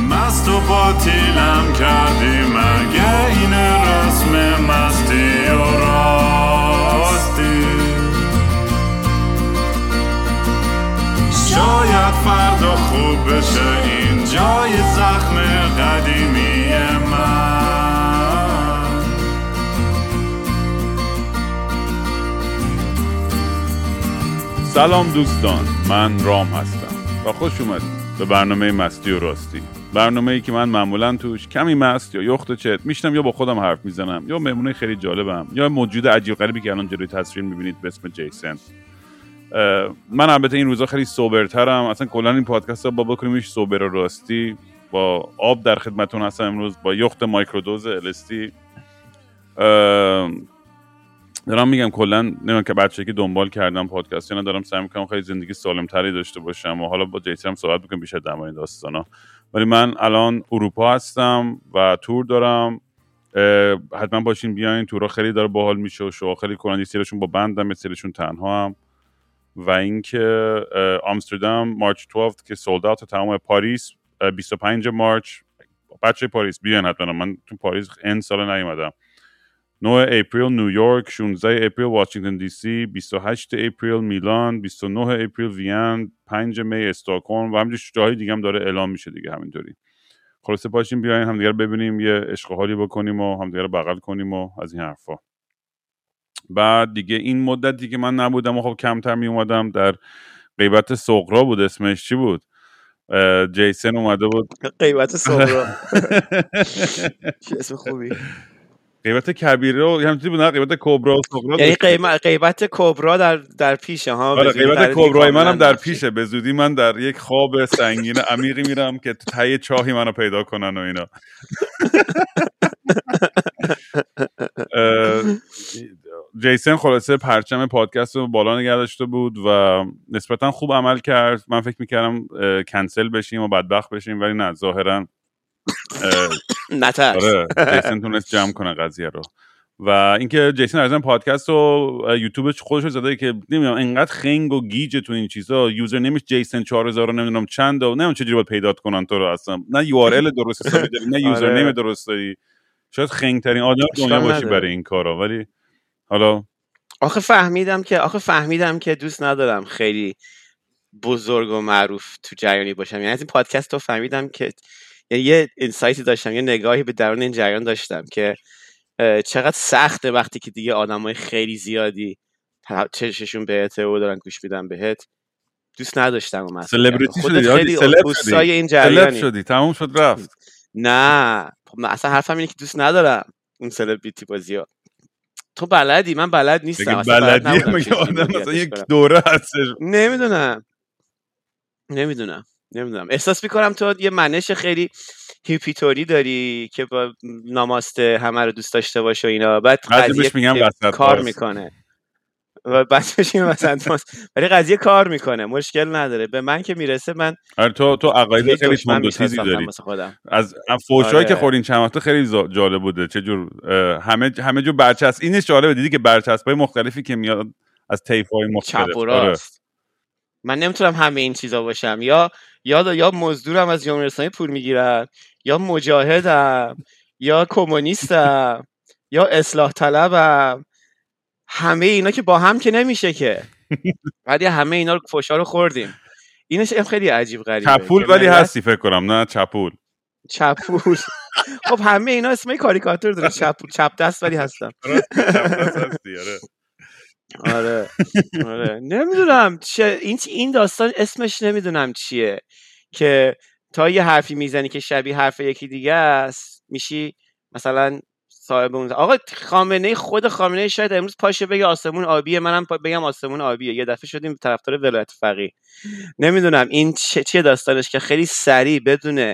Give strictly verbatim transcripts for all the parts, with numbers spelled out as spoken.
مست و باطیلم کردی مگه این رسم مستی و راستی شاید فردا خوب بشه این جای زخم قدیمی من. سلام دوستان، من رام هستم و خوش اومدید به برنامه مستی و راستی. برنامه‌ای که من معمولاً توش کمی مست یا یخت و چت میشنم یا با خودم حرف میزنم یا مهمونه خیلی جالبم یا موجود عجیب غریبی که الان جلوی تصویر میبینید به اسم جیسن. من البته این روزا خیلی سوبرترم، اصلا کلا این پادکست رو با بکنیمش سوبر و راستی. با آب در خدمتتون هستم امروز با یخت مایکرودوز الستی. دارم میگم کلا نمیدونم که بچه‌ای که دنبال کردم پادکست اینا دارم سعی میکنم خیلی زندگی سالم‌تری داشته باشم و حالا با جیسن هم صحبت میکنم بیشتر در مورد داستانا. ولی من الان اروپا هستم و تور دارم. حتما باشین بیاین، تورا خیلی داره باحال میشه و شو خیلی کننده، سریشون با بندم، سریشون تنها هم. و اینکه آمستردام مارچ دوازده که سولد اوت، تمام پاریس بیست و پنجم مارچ. بچه پاریس بیاین حتما، من تو پاریس این سال نیومدم. نه اپریل نیویورک، شانزده اپریل واشنگتن دی سی، بیست و هشتم اپریل میلان، بیست و نهم اپریل وین، پنجم می استکهلم و همینجور جاهای دیگه هم داره اعلام میشه دیگه. همینطوری خلاصه باشیم بیاین همدیگه رو ببینیم، یه عشق و حالی بکنیم و همدیگه رو بغل کنیم و از این حرفا. بعد دیگه این مدتی که من نبودم و خب کمتر می اومدم، در غیبت صغرا بود، اسمش چی بود؟ جیسن اومده بود. غیبت صغرا چه اسم خوبی. غیبت کبیره و همینطوری بود، نه غیبت کبرا و صغرا، یعنی غیبت کبرا در در پیشه ها. آره غیبت کبرای منم در پیشه. به زودی من در یک خواب سنگین عمیقی میرم که ته چاهی منو پیدا کنن و اینا. جیسن خلاصه پرچم پادکست رو بالا نگه داشته بود و نسبتا خوب عمل کرد. من فکر میکردم کنسل بشیم و بدبخت بشیم، ولی نه، ظاهرا نترس. آره جیسن تونست جمع کنه قضیه رو. و اینکه جیسن از این پادکست و یوتیوبش خودش رو زده که نمیدونم اینقدر خنگ و گیج تو این چیزا، یوزر نیمش جیسن چهار هزار نمیدونم چند و نمیدونم چجوری باید پیدا کنن تو رو اصلا. نه یو آر ال درست حسابی داری، نه یوزر نیم درست داری. شاید خنگ ترین آدم دنیا باشی برای این کارا. ولی حالا آخه فهمیدم که آخه فهمیدم که دوست ندارم خیلی بزرگ و معروف تو جریانی باشم. یعنی از این پادکست رو فهمیدم که یعنی یه اینسایتی داشتم، یه نگاهی به درون این جریان داشتم که چقدر سخته وقتی که دیگه آدمای خیلی زیادی چششون بهته و دارن گوش میدن بهت. دوست نداشتم اون مثلا سلبریتی شدی، خیلی اوستای این جریانی سلب شدی، تموم شد رفت. نه اصلا حرفم اینه که دوست ندارم اون سلبریتی بازی‌ها. تو بلدی، من بلد نیستم. اصلا بلدی مگه آدم مثلا یک دوره هستش. نمیدونم نمیدونم نمیدونم احساس میکنم تو یه منش خیلی هیپیتوری داری که با ناماسته همه رو دوست داشته باشه و اینا، بعد قضیه کار میکنه و بعد بشین وسط ولی قضیه کار میکنه، مشکل نداره. به من که میرسه من آره تو تو عقاید خیلی تند و تیزی داری. از فوشایی آره. که خورین چند وقته خیلی جالب بوده. چه جور همه همه جور برچسب. اینش جالبه دیدی که برچسبای مختلفی که میاد از طیف‌های مختلف. آره. من نمیتونم همه این چیزا باشم. یا یا یا مزدورم از جمهوری اسلامی پول میگیرم، یا مجاهدم، یا کمونیستم، یا اصلاح طلبم. همه اینا که با هم که نمیشه که. بعد همه اینا رو فوشا رو خوردیم. اینش خیلی عجیب غریبه. چپول ولی هستی فکر کنم. نه چپول. چپول. خب همه اینا اسمای کاریکاتور داره. چپول، چپ دست ولی هستم. چپ دست هستی. آره. آره آره نمیدونم چه این این داستان اسمش نمیدونم چیه که تا یه حرفی میزنی که شبیه حرف یکی دیگه است میشی مثلا صاحب اون. آقا خامنه‌ای، خود خامنه‌ای شاید امروز پاشه بگه آسمون آبیه، منم بگم آسمون آبیه. یه دفعه شدیم طرفدار ولایت فقیه. نمیدونم این چه چیه داستانش که خیلی سریع بدون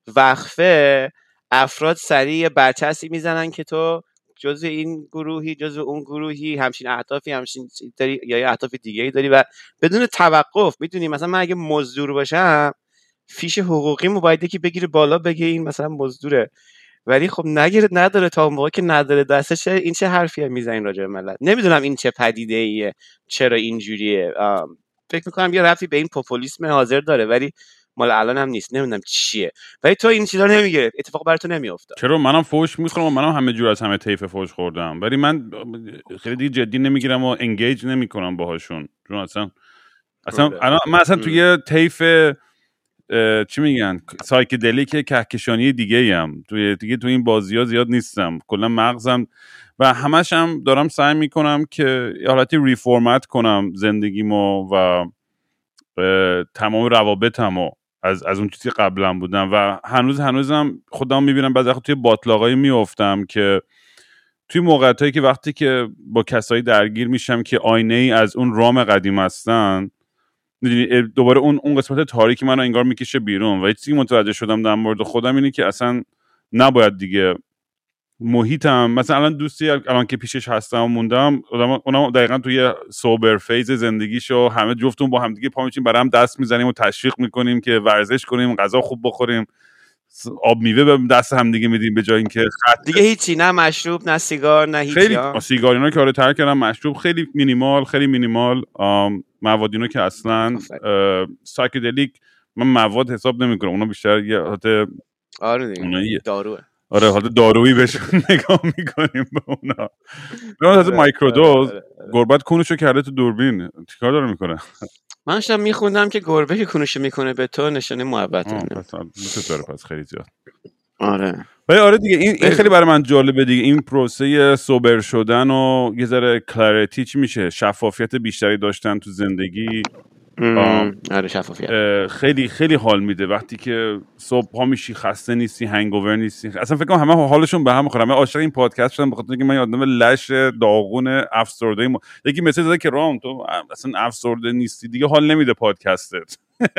وقفه افراد سریع برچسبی میزنن که تو جزء این گروهی، جزء اون گروهی، همچین اهدافی، همچین داری یا یه اهداف دیگه‌ای داری و بدون توقف. میدونی مثلا من اگه مزدور باشم فیش حقوقی مو باید که بگیره بالا بگه این مثلا مزدوره، ولی خب نگیره، نداره. تا اون موقع که نداره دستش این چه حرفیه میزنین راجع به ملت. نمیدونم این چه پدیده ایه، چرا اینجوریه. فکر میکنم یه ربطی به این پاپولیسم حاضر داره، ولی مال الان هم نیست، نمیدونم چیه، ولی تو این چیزا رو نمیگرفت، اتفاق برات نمیافتاد. چرا؟ منم فوش میخورم، منم همه جور از همه طیف فوش خوردم، ولی من خیلی دیگه جدی نمیگیرم و انگیج نمیکنم باهاشون، چون اصلا اصلا الان من اصلا توی طیف چی میگن سایکدلیک کهکشانی دیگه ایم، توی دیگه توی این بازی‌ها زیاد نیستم، کلا مغزم و همش هم دارم سعی میکنم که حالتی ریفورمت کنم زندگیمو و تمام روابطمو از از اون چیزی قبلا بودم و هنوز هنوزم خودم میبینم بعضی وقتا توی باطلاقایی میافتم که توی موقعیتایی که وقتی که با کسایی درگیر میشم که آینه ای از اون رام قدیم هستن، میدونی دوباره اون اون قسمت تاریکی منو انگار میکشه بیرون و چیزی متوجه شدم در مورد خودم اینه که اصلا نباید دیگه محیطم، مثلا الان دوستی الان که پیشش هستم و موندم، اونم دقیقاً توی سوبر فیز زندگیشو همه جفتون با هم دیگه پا میچیم برام دست میزنیم و تشویق میکنیم که ورزش کنیم، غذا خوب بخوریم، آب میوه به دست هم دیگه میدیم به جای اینکه خط دیگه هیچی، نه مشروب نه سیگار نه هیچی. خیلی سیگار اینا که آره ترک کردم، مشروب خیلی مینیمال خیلی مینیمال، مواد اینا که اصلا سایکدلیک من مواد حساب نمیکنم، اونا بیشتر یه حالت آره دیگه داروه، آره حالت دارویی بهشون نگاه میکنیم به اونا. به حالت مایکرودوز گربت کونشو کرده تو دوربین، چیکار داره میکنه؟ من داشتم میخوندم که گربه که کونشو میکنه به تو نشانه محبته. پس دوست داره پس خیلی زیاد. آره ولی آره دیگه این, این خیلی برای من جالبه دیگه، این پروسه سوبر شدن و یه ذره کلاریتی چی میشه، شفافیت بیشتری داشتن تو زندگی. آره شفافیت خیلی خیلی حال میده وقتی که صبح پا میشی خسته نیستی، هنگوور نیستی. اصلا فکر کنم همه حالشون به هم میخوره. من عاشق این پادکست شدم بخاطر اینکه من آدم لش داغون افسرده م... یکی مسیج داد که رام تو اصلا افسرده نیستی دیگه، حال نمیده پادکستت.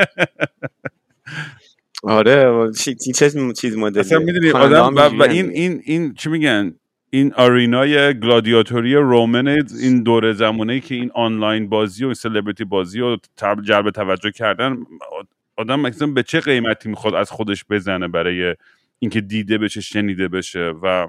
آره چه چیز مدلی اصلا میدونی آدم و, و این این این چی میگن این آرینای گلادیاتوری رومن، این دوره زمانه‌ای که این آنلاین بازی و این سلبریتی بازی و جلب توجه کردن، آدم مثلا به چه قیمتی میخواد از خودش بزنه برای اینکه دیده بشه، شنیده بشه. و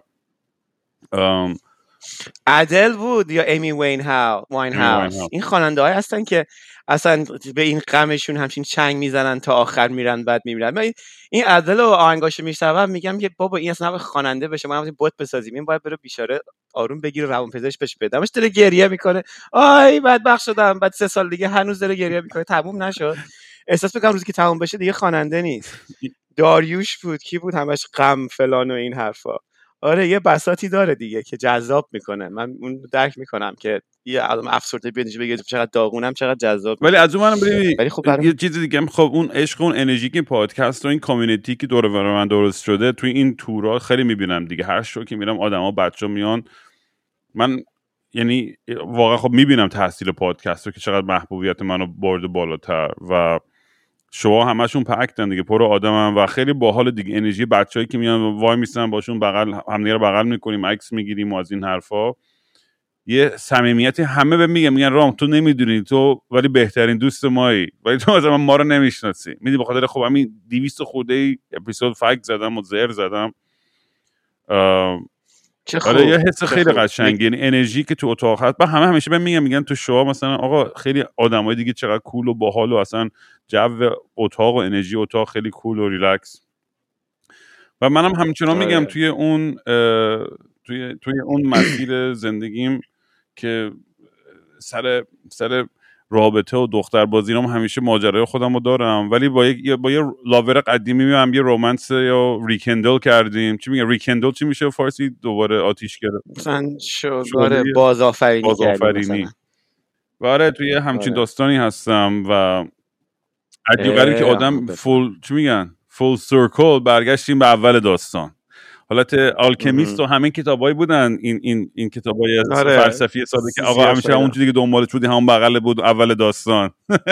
ادل بود یا امی وین هاو واین هاوس، این خواننده های هستن که اصلا به این غمشون همچین چنگ میزنن تا آخر میرن بعد میمیرن. من این ادل و آهنگاشو میشنوم میگم که بابا این اصلا خواننده بشه، ما هم بوت بسازیم، این باید بره بیچاره آروم بگیره روانپزشک بهش بدمش. داره گریه میکنه آی بدبخت شدم، بعد سه سال دیگه هنوز داره گریه میکنه، تموم نشد. احساس میکنم روزی که تموم بشه دیگه خواننده نیست. داریوش بود کی بود همش غم فلان و این حرفا. آره یه بساطی داره دیگه که جذاب میکنه، من اون درک میکنم که یه آدم افسرده بیادش بگه چقدر داغونم چقدر جذاب، ولی از اون منم ببین ولی خب برام... یه چیز دیگه خب اون عشق اون انرژی که پادکست و این کامیونیتی که دور و بر من درست شده توی این تورا خیلی میبینم دیگه. هر شو که میرم آدما بچا میان، من یعنی واقعا خب میبینم تاثیر پادکست رو که چقدر محبوبیت منو برده بالاتر و شما همشون پکتن دیگه، پر آدمن و خیلی باحال دیگه. انرژی بچه‌ای که میان وای میستن باشون بغل همدیگه رو بغل میکنیم، عکس میگیریم و از این حرفا، یه صمیمیتی همه به میگن میگن رام تو نمیدونی تو ولی بهترین دوست مایی، ولی تو مثلا ما رو نمیشناسی. میدی بخاطر خب همین دویست خورده اپیزود فکت زدم و زر زدم. چه خوب. آره یه حس خیلی قشنگه، یعنی انرژی که تو اتاق هست. با همه همیشه بهم میگن میگن تو شو مثلا آقا خیلی آدمای دیگه چقدر کول و باحال و اصلا جو اتاق و انرژی اتاق خیلی کول و ریلکس. و منم همچنان میگم توی اون توی توی اون مسیر زندگیم که سر سر رابطه و دختر بازیرم همیشه ماجرای خودم رو دارم، ولی با یه با یه لاور قدیمی هم یه رومانس یا ریکندل کردیم. چی میگه ریکندل؟ چی میشه فارسی؟ دوباره آتیش گرفت مثلا شغل بازآفرینی بازآفرینی. و آره توی همچین داستانی هستم و عجیبه که آدم فول چی میگن فول سرکل برگشتیم به اول داستان. حالت آلکمیست و همین کتابایی بودن این این این کتابای آره. فلسفی ساده که آقا همیشه همون چیزی که دنبالش بودی همون بغل بود اول داستان.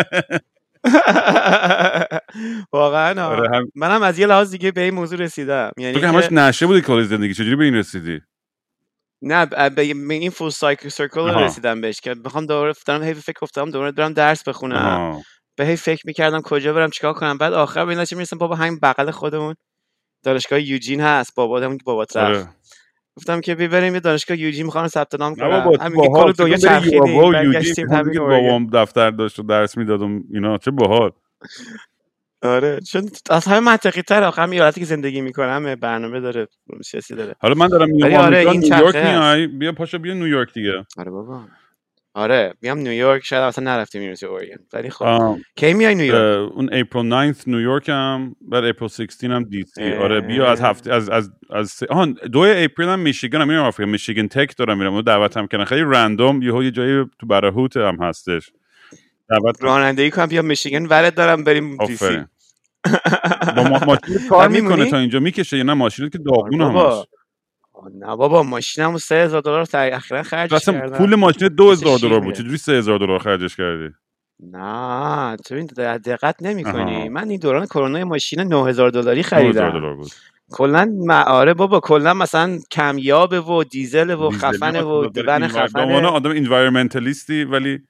واقعا آره هم... منم از یه لحاظ دیگه به این موضوع رسیدم. یعنی تو که همش نشه بودی کل زندگی، چجوری به این رسیدی؟ نه به این فول سایکل سرکل رسیدم بهش که بخوام دوباره دارم هی فکر گفتم دوباره برم درس بخونم، به هی فکر می‌کردم کجا برم چیکار کنم، بعد آخر به این نتیجه میرسیدم بابا همین بغل خودمون دانشگاه یوجین هست، بابا همون که بابات رفت. گفتم که بریم یه دانشگاه یوجین می‌خوام ثبت نام کنم. همین که کل دنیا چرخیدیم برگشتیم همین بابام دفتر داشت و درس میدادم اینا. چه باحال. آره چون از همه منطقی تر آخه هم ایالتی که زندگی میکنم برنامه داره سیاسی داره. حالا من دارم میام ولی آره آمریکا، این نیویورک چرخه هست. میای، بیا پاشو بیا نیویورک دیگه. آره بابا آره میام نیویورک، شاید اصلا نرفتیم یونیورسیتی اورگن ولی خب آم، کی میای نیویورک؟ اه، اون اپریل ناینت نیویورک هم، بعد اپریل شانزده هم دی سی. آره بیا از هفته از از از س- آهان دو اپریل هم میشیگان هم میرم آفریقا، میشیگان تک دارم میرم، اون دعوتم کردن خیلی رندوم، یهو یه جایی تو براهوت هم هستش دعوت. رانندگی کنم بیا میشیگان ولت دارم بریم دی سی. آفرین. با ما ماشین کار و میکنه میمونی؟ تا اینجا میکشه یا نه ماشینت که آره داغون همش؟ بابا نه بابا ماشینمو سه هزار دلار تا اخیرا خرجش اصلا کردم. پول ماشین دو مثل هزار شیر دلار بود، میره. چجوری سه هزار دلار خرجش کردی؟ نه تو این دقت نمی آها. کنی. من این دوران کرونا ماشین نه هزار دلاری نه هزار خریدم. دلار بود. کلا آره بابا کلا مثلا کمیابه و دیزل و دیزلی خفنه هم و اصلا داره ون اینور- به عنوان خفنه. آدم انوایرمنتالیستی ولی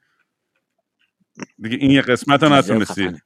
دیگه این یه قسمت رو دیزل نتونستی. خفنه.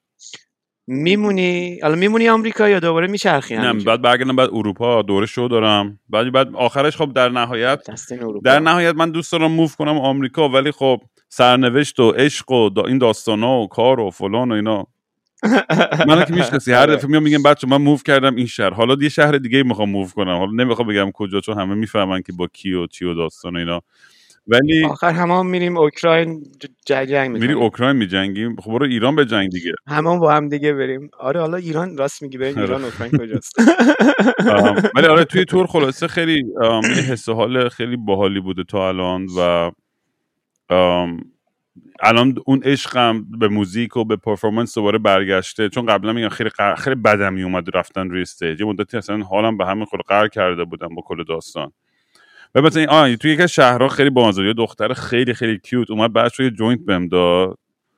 میمونی الان میمونی آمریکا یا دوباره میچرخی نه همینجا؟ بعد برگردم، بعد اروپا دوره شو دارم، بعد بعد آخرش خب در نهایت دستین اروپا. در نهایت من دوست دارم موو کنم آمریکا، ولی خب سرنوشت و عشق و دا این داستانا و کار و فلان و اینا منو که میشناسی، هر دفعه میام میگم بچه من موو کردم این شهر، حالا یه شهر دیگه میخوام موو کنم، حالا نمیخوام بگم کجا چون همه میفهمن که با کی و چی و داستان و اینا، ولی آخر همه میریم اوکراین ج- جنگ میری میکنیم. اوکراین میجنگیم، خب برو ایران به جنگ دیگه. همون با هم دیگه بریم. آره حالا ایران راست میگی بریم ایران. اوکراین کجاست؟ ام، ولی آره توی تور خلاصه خیلی ام، یه حس و حال خیلی باحالی بوده تا الان و ام، الان اون عشقم به موزیک و به پرفورمنس دوباره برگشته، چون قبلا میگم خیلی قر... خیلی بدم میومد رفتن روی استیج، یه مدتی اصلا حالم به همین خود قهر کرده بودم با کل داستان. و مثلا این آه توی یک از شهرها خیلی بامزه، یه دختر خیلی خیلی کیوت اومد بعدش یه جوینت بهم داد،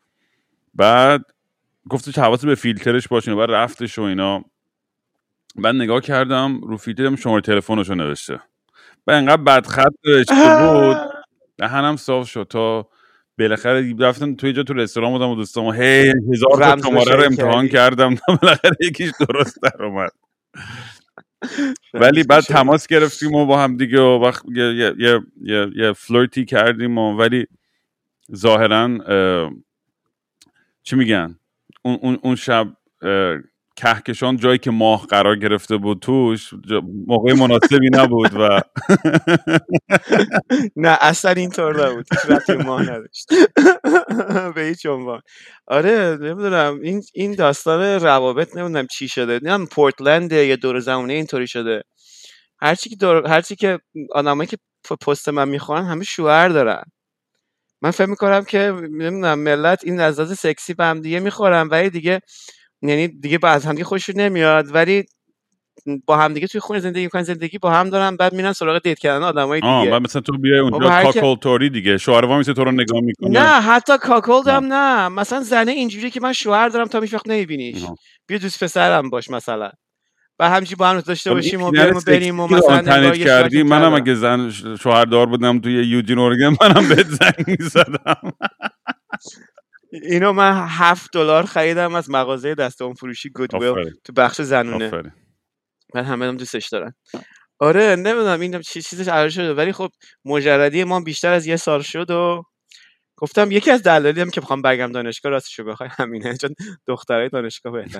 بعد گفتش حواست به فیلترش باشه، بعد رفتش و اینا، بعد نگاه کردم رو فیلترم شماره تلفنشو نوشته، بعد انقدر بدخط نوشته بود دهنم صاف شد تا بالاخره رفتم توی جا تو رستوران بودم و دوستامو هی هزار تا رمز شماره رو روشن امتحان کردی. کردم تا بالاخره یکیش درست در اومد. ولی بعد تماس گرفتیم و با هم دیگه و وقت یه یه یه یه, یه فلرتی کردیم و ولی ظاهرا چی میگن اون اون اون شب کهکشان جایی که ماه قرار گرفته بود توش موقع مناسبی نبود و نه اصلا اینطور نبود، هیچ ربطی به ماه نداشت به هیچ عنوان. آره نمیدونم این این داستان روابط نمیدونم چی شده، نمیدونم پورتلند یه دور زمانه اینطوری شده، هرچی که دور هرچی که آدمایی که پست من میخوان همه شوهر دارن. من فکر میکنم که نمیدونم ملت این لذت سکسی به هم دیگه میخورن ولی دیگه یعنی دیگه بعد هم دیگه خوششون نمیاد، ولی با هم دیگه توی خونه زندگی میکنن، زندگی با هم دارن، بعد میرن سراغ دیت کردن آدمای دیگه. آه بعد مثلا تو بیای اونجا کاکل توری دیگه شوهروا میشه تو رو نگاه میکنه. نه حتی کاکل هم نه، مثلا زنه اینجوری که من شوهر دارم تا هیچ وقت نمیبینیش، بیا دوست پسرم باش مثلا و همینجوری با هم داشته باشیم و بیایم و بریم و مثلا انگار کردی. منم اگه زن شوهردار بودم توی یوجین اورگن منم بهت زنگ می‌زدم. اینو من هفت دلار خریدم از مغازه دسته‌عمر فروشی گودویل تو بخش زنونه. آفرین. من همه هم دوستش دارن. آره نمیدونم این چی چیزش عرض شده ولی خب مجردی ما بیشتر از یه سال شد و گفتم یکی از دلایلی هم که بخوام برگردم دانشگاه راستشو بخوای همینه، چون دخترای دانشگاه بهتره.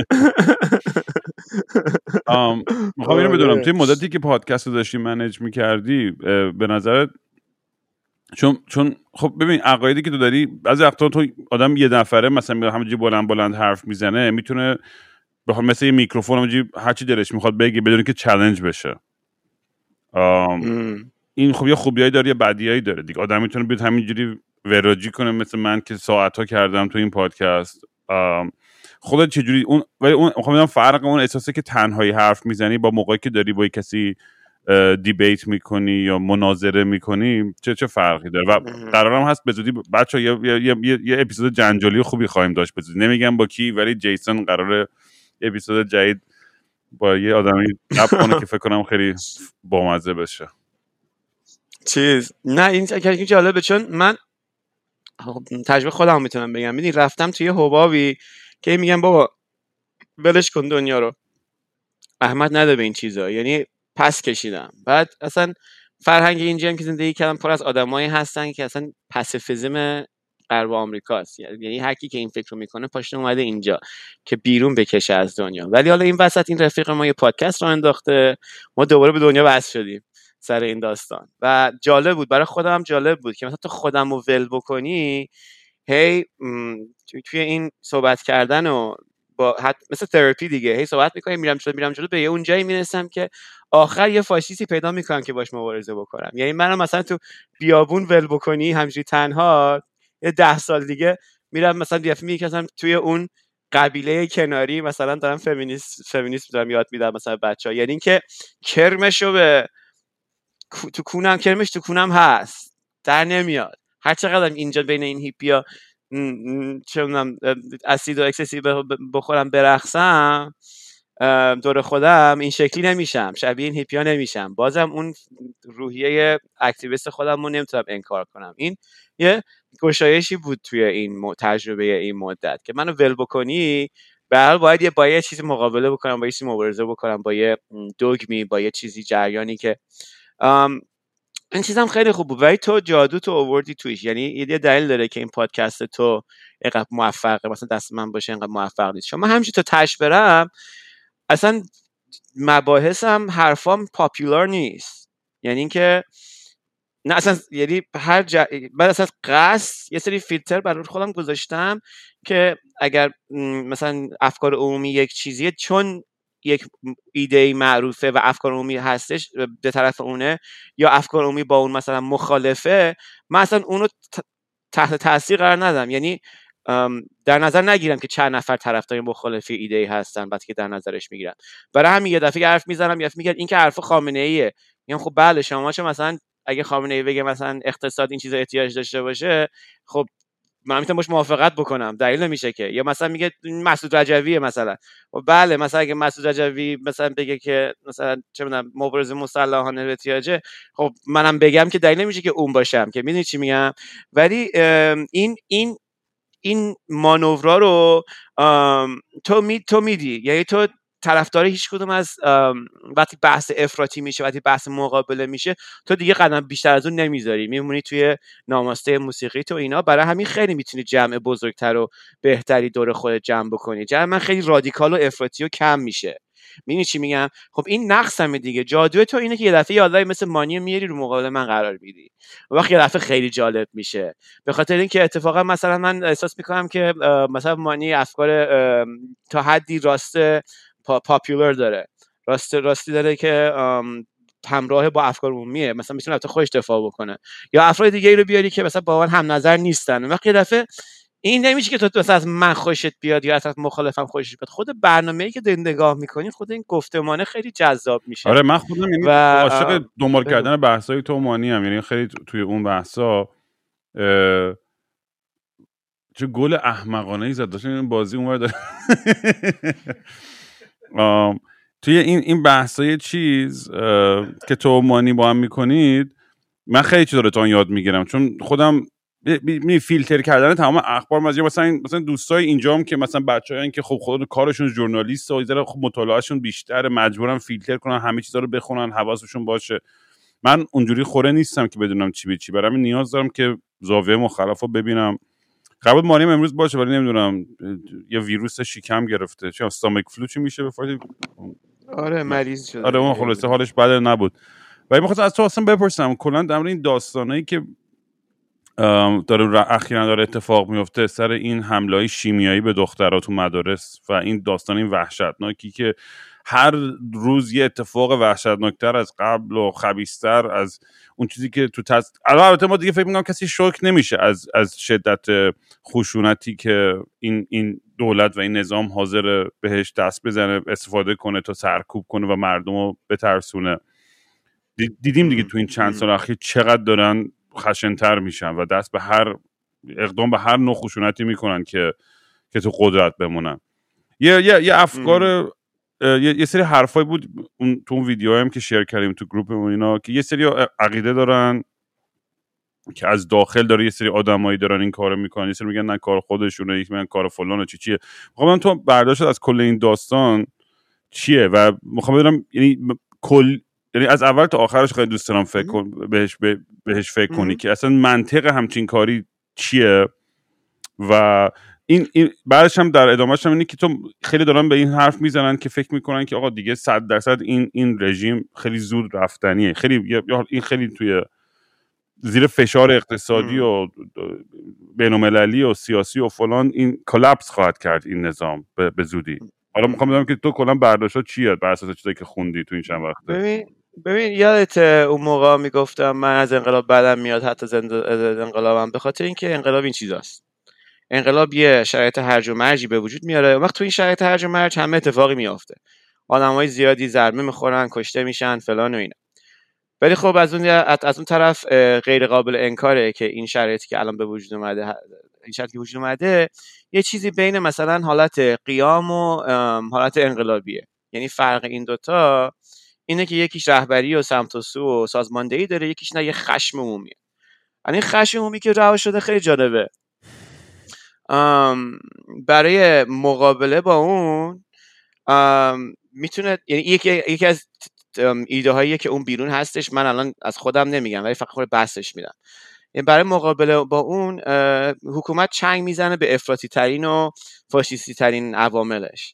ام میخوام اینو بدونم توی مدتی که پادکست رو داشتی منیج می‌کردی به نظرت، چون چون خب ببین عقایدی که تو داری بعضی وقتا تو آدم یه نفره مثلا همینجوری بلند بلند حرف میزنه میتونه بخوام مثلا یه میکروفون همینجوری هر چی دلش میخواد بگه بدون که چالش بشه. این خب یه خوبیایی داره یه بدیایی داره دیگه، آدم میتونه بیاد همینجوری وراجی کنه مثل من که ساعت‌ها کردم تو این پادکست. خودت چجوری اون ولی اون میخوام بگم فرق اون احساسه که تنهایی حرف میزنی با موقعی که داری با کسی دیبیت میکنی یا مناظره میکنی چه چه فرقی داره؟ و قرارم هست به زودی بچه‌ها یه یه یه, یه اپیزود جنجالی خوبی خواهیم داشت به زودی، نمیگم با کی ولی جیسون قراره اپیزود جدید با یه آدمی لب کنه که فکر کنم خیلی بامزه بشه. چیز نه این که جالبه چون من تجربه خودم میتونم بگم. میدونی رفتم توی حبابی که میگم بابا ولش کن دنیا رو، احمد نده به این چیزا، یعنی پس کشیدم. بعد اصلا فرهنگ اینجا هم که زندگی کردم پر از آدمایی هستن که اصلا پاسیفیسم غرب آمریکاست، یعنی هر کی که این فکر رو میکنه پاشنه اومده اینجا که بیرون بکشه از دنیا. ولی حالا این وسط این رفیق ما یه پادکست رو انداخته، ما دوباره به دنیا وصل شدیم سر این داستان و جالب بود برای خودم، هم جالب بود که مثلا تو خودم رو ول بکنی، هی توی این صحبت کردن و با حت... مثل تراپی دیگه، هی صحبت میکنم میرم جلو میرم جلو به یه اون جایی میرسم که آخر یه فاشیستی پیدا میکنم که باش مبارزه بکنم. یعنی منو مثلا تو بیابون ول بکنی همینجوری تنها، یه ده سال دیگه میرم مثلا یه فیلمی که توی اون قبیله کناری مثلا دارم فمینیست فمینیست دارم یاد میدم مثلا بچه‌ها، یعنی اینکه کرمشو به تو کونم، کرمش تو کونم هست در نمیاد. هر چقدر اینجا بین این هیپیا چه میدونم اسید و اکسسی بخورم برقصم دور خودم، این شکلی نمیشم، شبیه این هیپیا نمیشم. بازم اون روحیه اکتیویست خودم رو نمیتونم انکار کنم. این یه گشایشی بود توی این تجربه این مدت که منو ول بکنی، به هر حال باید یه با یه چیزی مقابله بکنم، با یه چیزی مبارزه بکنم، با یه دوگمی، با یه چیزی جریانی که این چیزم خیلی خوب بود. ولی تو جادو تو آوردی توش، یعنی یه دلیل داره که این پادکست تو اینقدر موفقه، مثلا دست من باشه اینقدر موفق نیست. چون من همینجوری تو تش برم اصلا مباحثم حرفام پاپولار نیست، یعنی اینکه نه اصلا، یعنی هر جا بعد اصلا قصد یه سری فیلتر برای خودم گذاشتم که اگر مثلا افکار عمومی یک چیزیه، چون یک ایده معروفه و افکار عمومی هستش به طرف اونه، یا افکار عمومی با اون مثلا مخالفه، من اصلا اونو تحت تاثیر قرار ندم. یعنی در نظر نگیرم که چند نفر طرفدار مخالفی ایده هستن بعد که در نظرش میگیرن. برای همین یه دفعه حرف میزنم، یه میگن این که حرف خامنه ایه، میگم خب بله شما چه مثلا اگه خامنه ای بگه مثلا اقتصاد این چیزا احتیاج داشته باشه، خب من میتونم باش موافقت بکنم، دلیل نمیشه که. یا مثلا میگه مسعود رجویه مثلا، و بله مثلا اگه مسعود رجوی مثلا بگه که مثلا چه میدونم مبارزه مسلحانه احتیاجه، خب منم بگم که دلیل نمیشه که اون باشم، که میدونی چی میگم. ولی این این این مانورا رو تو می تو میدی، یعنی تو طرفدار هیچ کدوم از وقتی بحث افراطی میشه، وقتی بحث مقابله میشه، تو دیگه قدم بیشتر از اون نمیذاری، میمونی توی ناماسته موسیقی تو اینا. برای همین خیلی میتونی جمع بزرگتر و بهتری دور خودت جمع بکنی. جمع من خیلی رادیکال و افراطی و کم میشه. میدونی چی میگم؟ خب این نقصمه دیگه. جادوی تو اینه که یه دفعه یادای مثل مانی میاری رو مقابل من قرار میدی، وقتی یه دفعه خیلی جالب میشه، به خاطر اینکه اتفاقا مثلا من احساس میکنم که مثلا مانی افکار تا حدی راست پاپولار داره، راست راستی داره که همراه با افکار عمومیه، مثلا میتونه البته خودش دفاع بکنه، یا افراد دیگه ای رو بیاری که مثلا با من هم نظر نیستن. وقتی یه دفعه این نمیشه که تو مثلا از من خوشت بیاد یا از مخالفم خوشش بیاد. خود برنامه‌ای که دارین نگاه میکنین، خود این گفتمانه خیلی جذاب میشه. آره من خودم یعنی و عاشق دنبال کردن بحثای تو مانی ام، یعنی خیلی توی اون بحثا چه گل احمقانه‌ای زد داشتن این بازی اونور داره. توی این این بحثای چیز که تو مانی با هم میکنید، من خیلی چیزا رو تو یاد میگیرم، چون خودم می فیلتر کردن تمام اخبار مزیه. مثلا مثلا دوستای اینجام که مثلا بچه‌ها که خب خود کارشون ژورنالیست و اینا، خب مطالعهشون بیشتر، مجبورن فیلتر کنن همه چیزا رو بخونن، حواسشون باشه. من اونجوری خوره نیستم که بدونم چی به چی، برام نیاز دارم که زاویه مختلفو ببینم. قبول مانیم امروز باشه ولی نمیدونم یه ویروس شکم گرفته، چه استامک فلو چی میشه به فارسی؟ آره مریض شده. آره اون خلاصه حالش بد نبود. ولی می‌خواستم از تو اصلا بپرسم کلا در این داستانایی که داره اخیراً داره اتفاق میفته سر این حمله‌های شیمیایی به دخترها تو مدارس و این داستان این وحشتناکی که هر روز یه اتفاق وحشتناکتر از قبل و خبیث‌تر از اون چیزی که تو تز... البته ما دیگه فکر می‌کنم کسی شوک نمیشه از از شدت خشونتی که این این دولت و این نظام حاضر بهش دست بزنه، استفاده کنه تا سرکوب کنه و مردمو بترسونه. دیدیم دیگه تو این چند سال اخیر چقدر دارن خشن‌تر میشن و دست به هر اقدام به هر نوع خشونتی میکنن که که تو قدرت بمونن. یه یه یه افکار یه, یه سری حرفای بود اون تو اون ویدیوهایی هم که شیر کردیم تو گروپمون اینا، که یه سری عقیده دارن که از داخل داره یه سری آدمایی دارن این کارو میکنن، یه سری میگن نه کار خودشونه، یک میگن کار فلانه چی چیه. میخوام تو برداشت از کل این داستان چیه و میخوام بدونم یعنی کل یعنی از اول تا آخرش خیلی دوست دارم فکر کن بهش بهش فکر کنی که اصلا منطق همچین کاری چیه و این, این بعدش هم در ادامهش هم اینه که تو خیلی دارن به این حرف میزنن که فکر میکنن که آقا دیگه صد درصد این این رژیم خیلی زود رفتنیه، خیلی یا این خیلی توی زیر فشار اقتصادی و بین‌المللی و سیاسی و فلان این کلاپس خواهد کرد این نظام به, به زودی. حالا میخوام بدونم که تو کلا برداشتات چیه بر اساس چیزایی که خوندی تو این چند وقته؟ ببین ببین یادت اون موقع میگفتم من از انقلاب بدم میاد، حتی زند... انقلابم، به خاطر اینکه انقلاب این چیزاست. انقلاب یه شرایط هرج و مرجی به وجود میاره، وقت تو این شرایط هرج و مرج همه اتفاقی میافته، آدمای زیادی ضربه میخورن، کشته میشن، فلان و اینا. ولی خب از اون از اون طرف غیر قابل انکاره که این شرایطی که الان به وجود اومده، این شرایطی که وجود اومده یه چیزی بین مثلا حالت قیام و حالت انقلابیه. یعنی فرق این دوتا اینه که یکیش رهبری و سمت و سو و سازماندهی داره، یکیش نه یه خشم عمومیه. یعنی خشم عمومی که رها شده خیلی جالبه. برای مقابله با اون میتونه، یعنی یکی یکی از ایده هاییه که اون بیرون هستش، من الان از خودم نمیگم ولی فقط خود بحثش میدم. این برای مقابله با اون حکومت چنگ میزنه به افراطی ترین و فاشیستی ترین عواملش.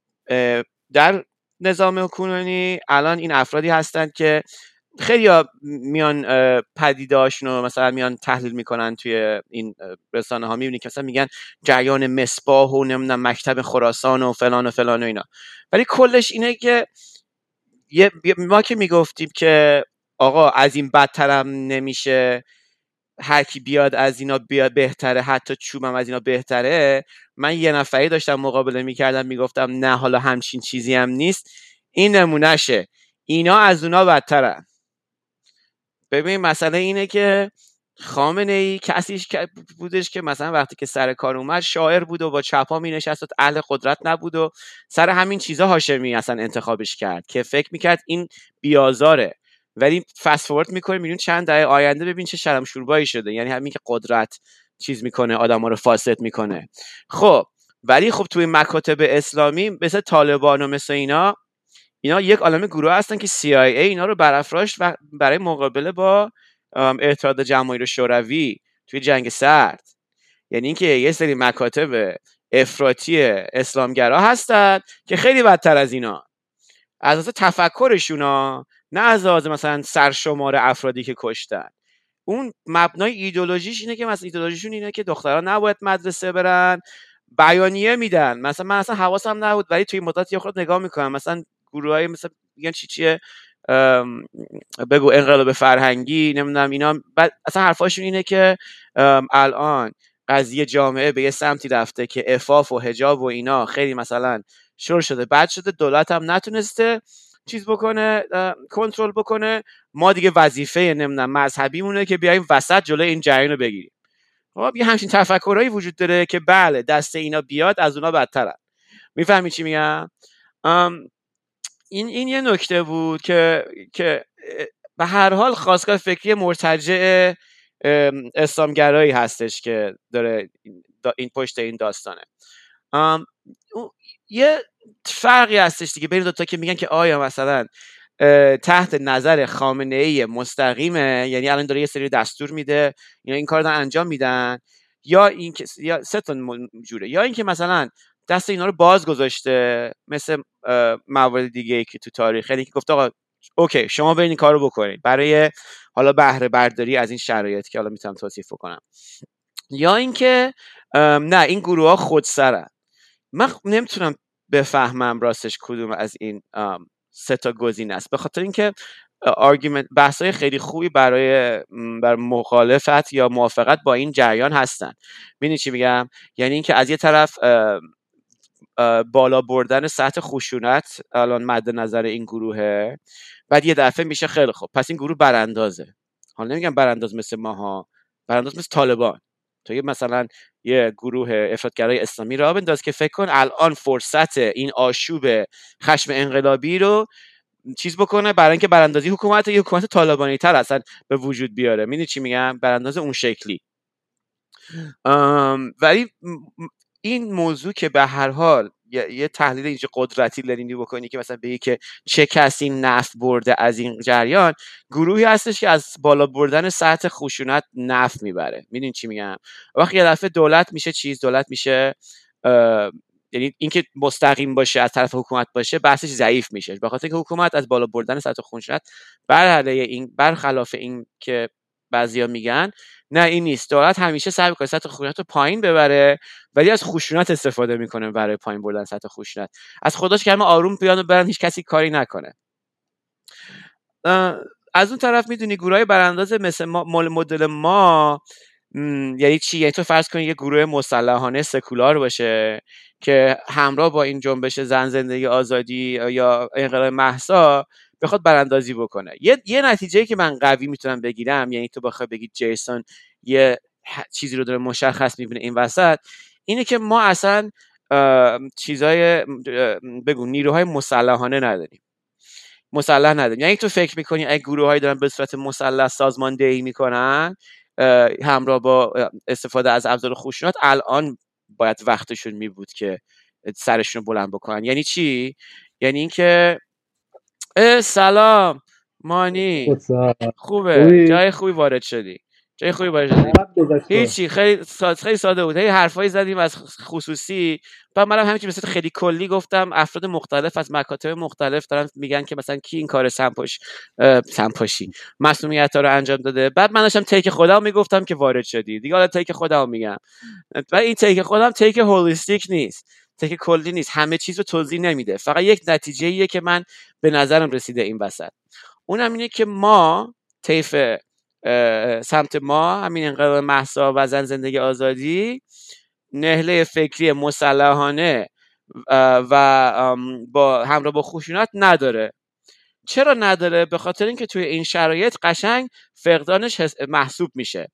در نظام کنونی الان این افرادی هستند که خیلی ها میان پدیده‌هاشون رو مثلا میان تحلیل میکنن توی این رسانه ها، میبینی که مثلا میگن جریان مصباح و نمیدونم مکتب خراسان و فلان و فلان و اینا. ولی کلش اینه که یه ما که میگفتیم که آقا از این بدترم نمیشه، هر کی بیاد از اینا بیاد بهتره، حتی چوبم از اینا بهتره. من یه نفری داشتم مقابله میکردم میگفتم نه حالا همچین چیزی هم نیست، این نمونهشه، اینا از اونا بدترن. ببین مسئله اینه که خامنه‌ای کسیش بودش که مثلا وقتی که سر کار اومد شاعر بود و با چپا می نشست و اهل قدرت نبود و سر همین چیزا هاشمی اصلا انتخابش کرد که فکر میکرد این بیازاره. ولی فست فورورد میکنه میبینید چند دهه آینده ببین چه شرم شوربایی شده. یعنی همین که قدرت چیز میکنه آدما رو فاسد میکنه. خب ولی خب توی مکاتب اسلامی مثل طالبان و مثل اینا اینا یک عالمه گروه هستن که سی آی ای اینا رو برافراشت و برای مقابله با اتحاد جماهیر شوروی توی جنگ سرد. یعنی اینکه یه سری مکاتب افراطی اسلامگرا هستن که خیلی بدتر از اینا از اساس تفکرشونا، نه از اساس مثلا سرشمار افرادی که کشتن. اون مبنای ایدئولوژیش اینه که مثلا ایدئولوژیشون اینه که دختران نباید مدرسه برن، بیانیه میدن. مثلا من اصلا حواسم نبود ولی توی مدت یه خورده نگاه میکنم مثلا گروهای مثلا میگن چی چیه بگو انقلاب فرهنگی نمیدونم اینا، بعد اصلا حرفاشون اینه که الان قضیه جامعه به یه سمتی رفته که عفاف و حجاب و اینا خیلی مثلا شروع شده، بعد شده دولت هم نتونسته چیز بکنه کنترل بکنه، ما دیگه وظیفه نمیدونم مذهبیمونه که بیایم وسط جلوی این جریان رو بگیریم. خب یه همچین تفکرایی وجود داره که بله دست اینا بیاد از اونا بدترن. میفهمی چی میگم؟ این این یه نکته بود که که به هر حال خواستگاه فکری مرتجع اسلامگرایی هستش که داره این پشت این داستانه. یه فرقی هستش دیگه بین دو تا که میگن که آیا مثلا تحت نظر خامنه‌ای مستقیمه، یعنی الان داره یه سری دستور میده یا این کار رو انجام میدن، یا این که یا سه تا جوره، یا اینکه مثلا دست اینا رو باز گذاشته مثل موارد دیگه ای که تو تاریخ، یعنی که گفته آقا اوکی شما برین این کارو بکنید برای حالا بهره برداری از این شرایط که حالا میتونم توصیف کنم، یا اینکه نه این گروه ها خودسرن. من نمیتونم بفهمم راستش کدوم از این سه تا گزینه است، به خاطر اینکه آرگومنت بحث‌های خیلی خوبی برای بر مخالفت یا موافقت با این جریان هستن. ببینید چی میگم؟ یعنی اینکه از یه طرف بالا بردن سطح خشونت الان مد نظر این گروهه، بعد یه دفعه میشه خیلی خوب پس این گروه براندازه. حالا نمیگم برانداز مثل ماها، برانداز مثل طالبان. تو یه مثلا یه گروه افراطگرای اسلامی را بنداز که فکر کن الان فرصت این آشوب خشم انقلابی رو چیز بکنه برای اینکه براندازی حکومت یه حکومت طالبانی تر اصلا به وجود بیاره. میدونی چی میگم؟ برانداز اون شکلی. ولی این موضوع که به هر حال یه, یه تحلیل اینجا قدرتی لنینی بکنی که مثلا بگی که چه کسی نفع برده از این جریان، گروهی هستش که از بالا بردن سطح خشونت نفع میبره. میدونی چی میگم؟ وقتی یه دفعه دولت میشه چیز، دولت میشه یعنی اینکه مستقیم باشه از طرف حکومت باشه، بحثش ضعیف میشه، به خاطر که حکومت از بالا بردن سطح خشونت بر علیه این برخلاف این که بعضیا میگن نه این نیست، دولت همیشه سعی میکنه سطح خشونت رو پایین ببره ولی از خشونت استفاده میکنه برای پایین بردن سطح خشونت. از خودش که همه آروم بیان و برن، هیچ کسی کاری نکنه. از اون طرف میدونی گروهای برانداز مثل ما مدل ما یعنی چی؟ یعنی تو فرض کن یه گروه مسلحانه سکولار باشه که همراه با این جنبش زن زندگی آزادی یا انقلاب مهسا بخواد براندازی بکنه. یه یه نتیجه‌ای که من قوی میتونم بگیرم، یعنی تو بخوای بگی جیسون یه چیزی رو داره مشخص میبینه این وسط، اینه که ما اصلا چیزای بگو نیروهای مسلحانه نداریم، مسلح نداریم. یعنی تو فکر میکنی اگه گروه‌هایی دارن به صورت مسلح سازماندهی میکنن همراه با استفاده از ابزار خشونت، الان باید وقتشون می بود که سرشون رو بلند بکنن. یعنی چی؟ یعنی اینکه سلام مانی، خوبه، جای خوبی وارد شدی، جای خوبی وارد شدی. هیچی، خیلی ساده خیلی ساده بود. هی حرفایی زدیم از خصوصی، بعد منم همین مثلا خیلی کلی گفتم افراد مختلف از مکاتب مختلف دارن میگن که مثلا کی این کار سمپاش سمپاشی مسئولیت‌ها رو انجام داده. بعد من داشتم تیک خودم میگفتم که وارد شدی دیگه، حالا تیک خودم میگم. و این تیک خودم تیک هولیستیک نیست، تیک کلی نیست، همه چیز رو توضیح نمیده، فقط یک نتیجه‌ایه که من به نظرم رسیده این وسط. اونم اینه که ما طیف سمت ما همین انقلاب مهسا و زن زندگی آزادی نهله فکری مسلحانه و با همراه با خشونت نداره. چرا نداره؟ به خاطر اینکه توی این شرایط قشنگ فقدانش محسوب میشه.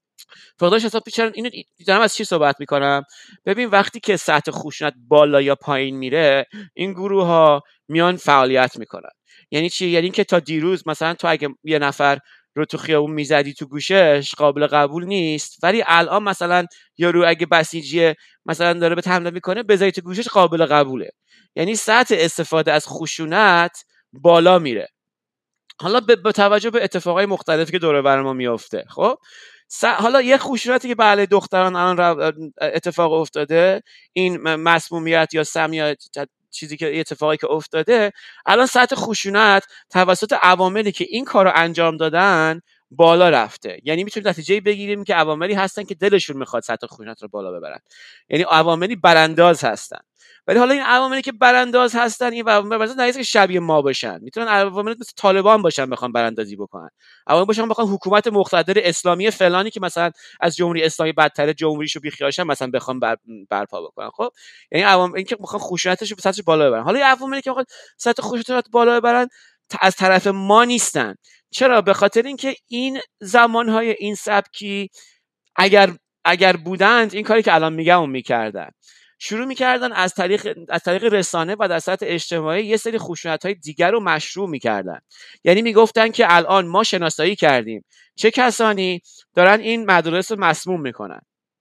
فقدانش حساب میشه. اینو دارم از چی صحبت میکنم؟ ببین وقتی که سطح خشونت بالا یا پایین میره، این گروه ها میان فعالیت میکنن. یعنی چی؟ یعنی اینکه تا دیروز مثلا تو اگه یه نفر رو تو خیابون میزدی تو گوشش قابل قبول نیست، ولی الان مثلا یارو اگه بسیجی مثلا داره به حمله میکنه بزنی تو گوشش قابل قبوله. یعنی سطح استفاده از خشونت بالا میره. حالا به توجه به اتفاقای مختلفی که دور و بر ما میفته، خب حالا یه خشونتی که بله دختران الان اتفاق افتاده، این مسمومیت یا سمیت چیزی که اتفاقی که افتاده، الان سطح خشونت توسط عواملی که این کارو انجام دادن بالا رفته. یعنی میتونیم نتیجه بگیریم که عواملی هستن که دلشون میخواد سطح خشونت رو بالا ببرن، یعنی عواملی برانداز هستن. ولی حالا این عواملی که برانداز هستن، این عوامل مثلا نیست که شبیه ما باشن، میتونن عوامل مثل طالبان باشن بخوان براندازی بکنن، عوامل باشن بخوان حکومت مقتدر اسلامی فلانی که مثلا از جمهوری اسلامی بدتر جمهوریشو بیخیالشن مثلا بخوان بر... برپا بکنن. خب یعنی عوامل این که میخوان خشونتش رو سطحش بالا ببرن. حالا این عواملی که میخوان سطح خشونت رو بالا ببرن از طرف ما نیستن. چرا؟ به خاطر اینکه این زمانهای این سبکی اگر اگر بودند این کاری که الان میگم اون میکردن، شروع میکردن از طریق از طریق رسانه و در سطح اجتماعی یه سری خشونت‌های دیگر رو مشروع میکردن. یعنی میگفتن که الان ما شناسایی کردیم چه کسانی دارن این مدارس رو مسموم میکنن،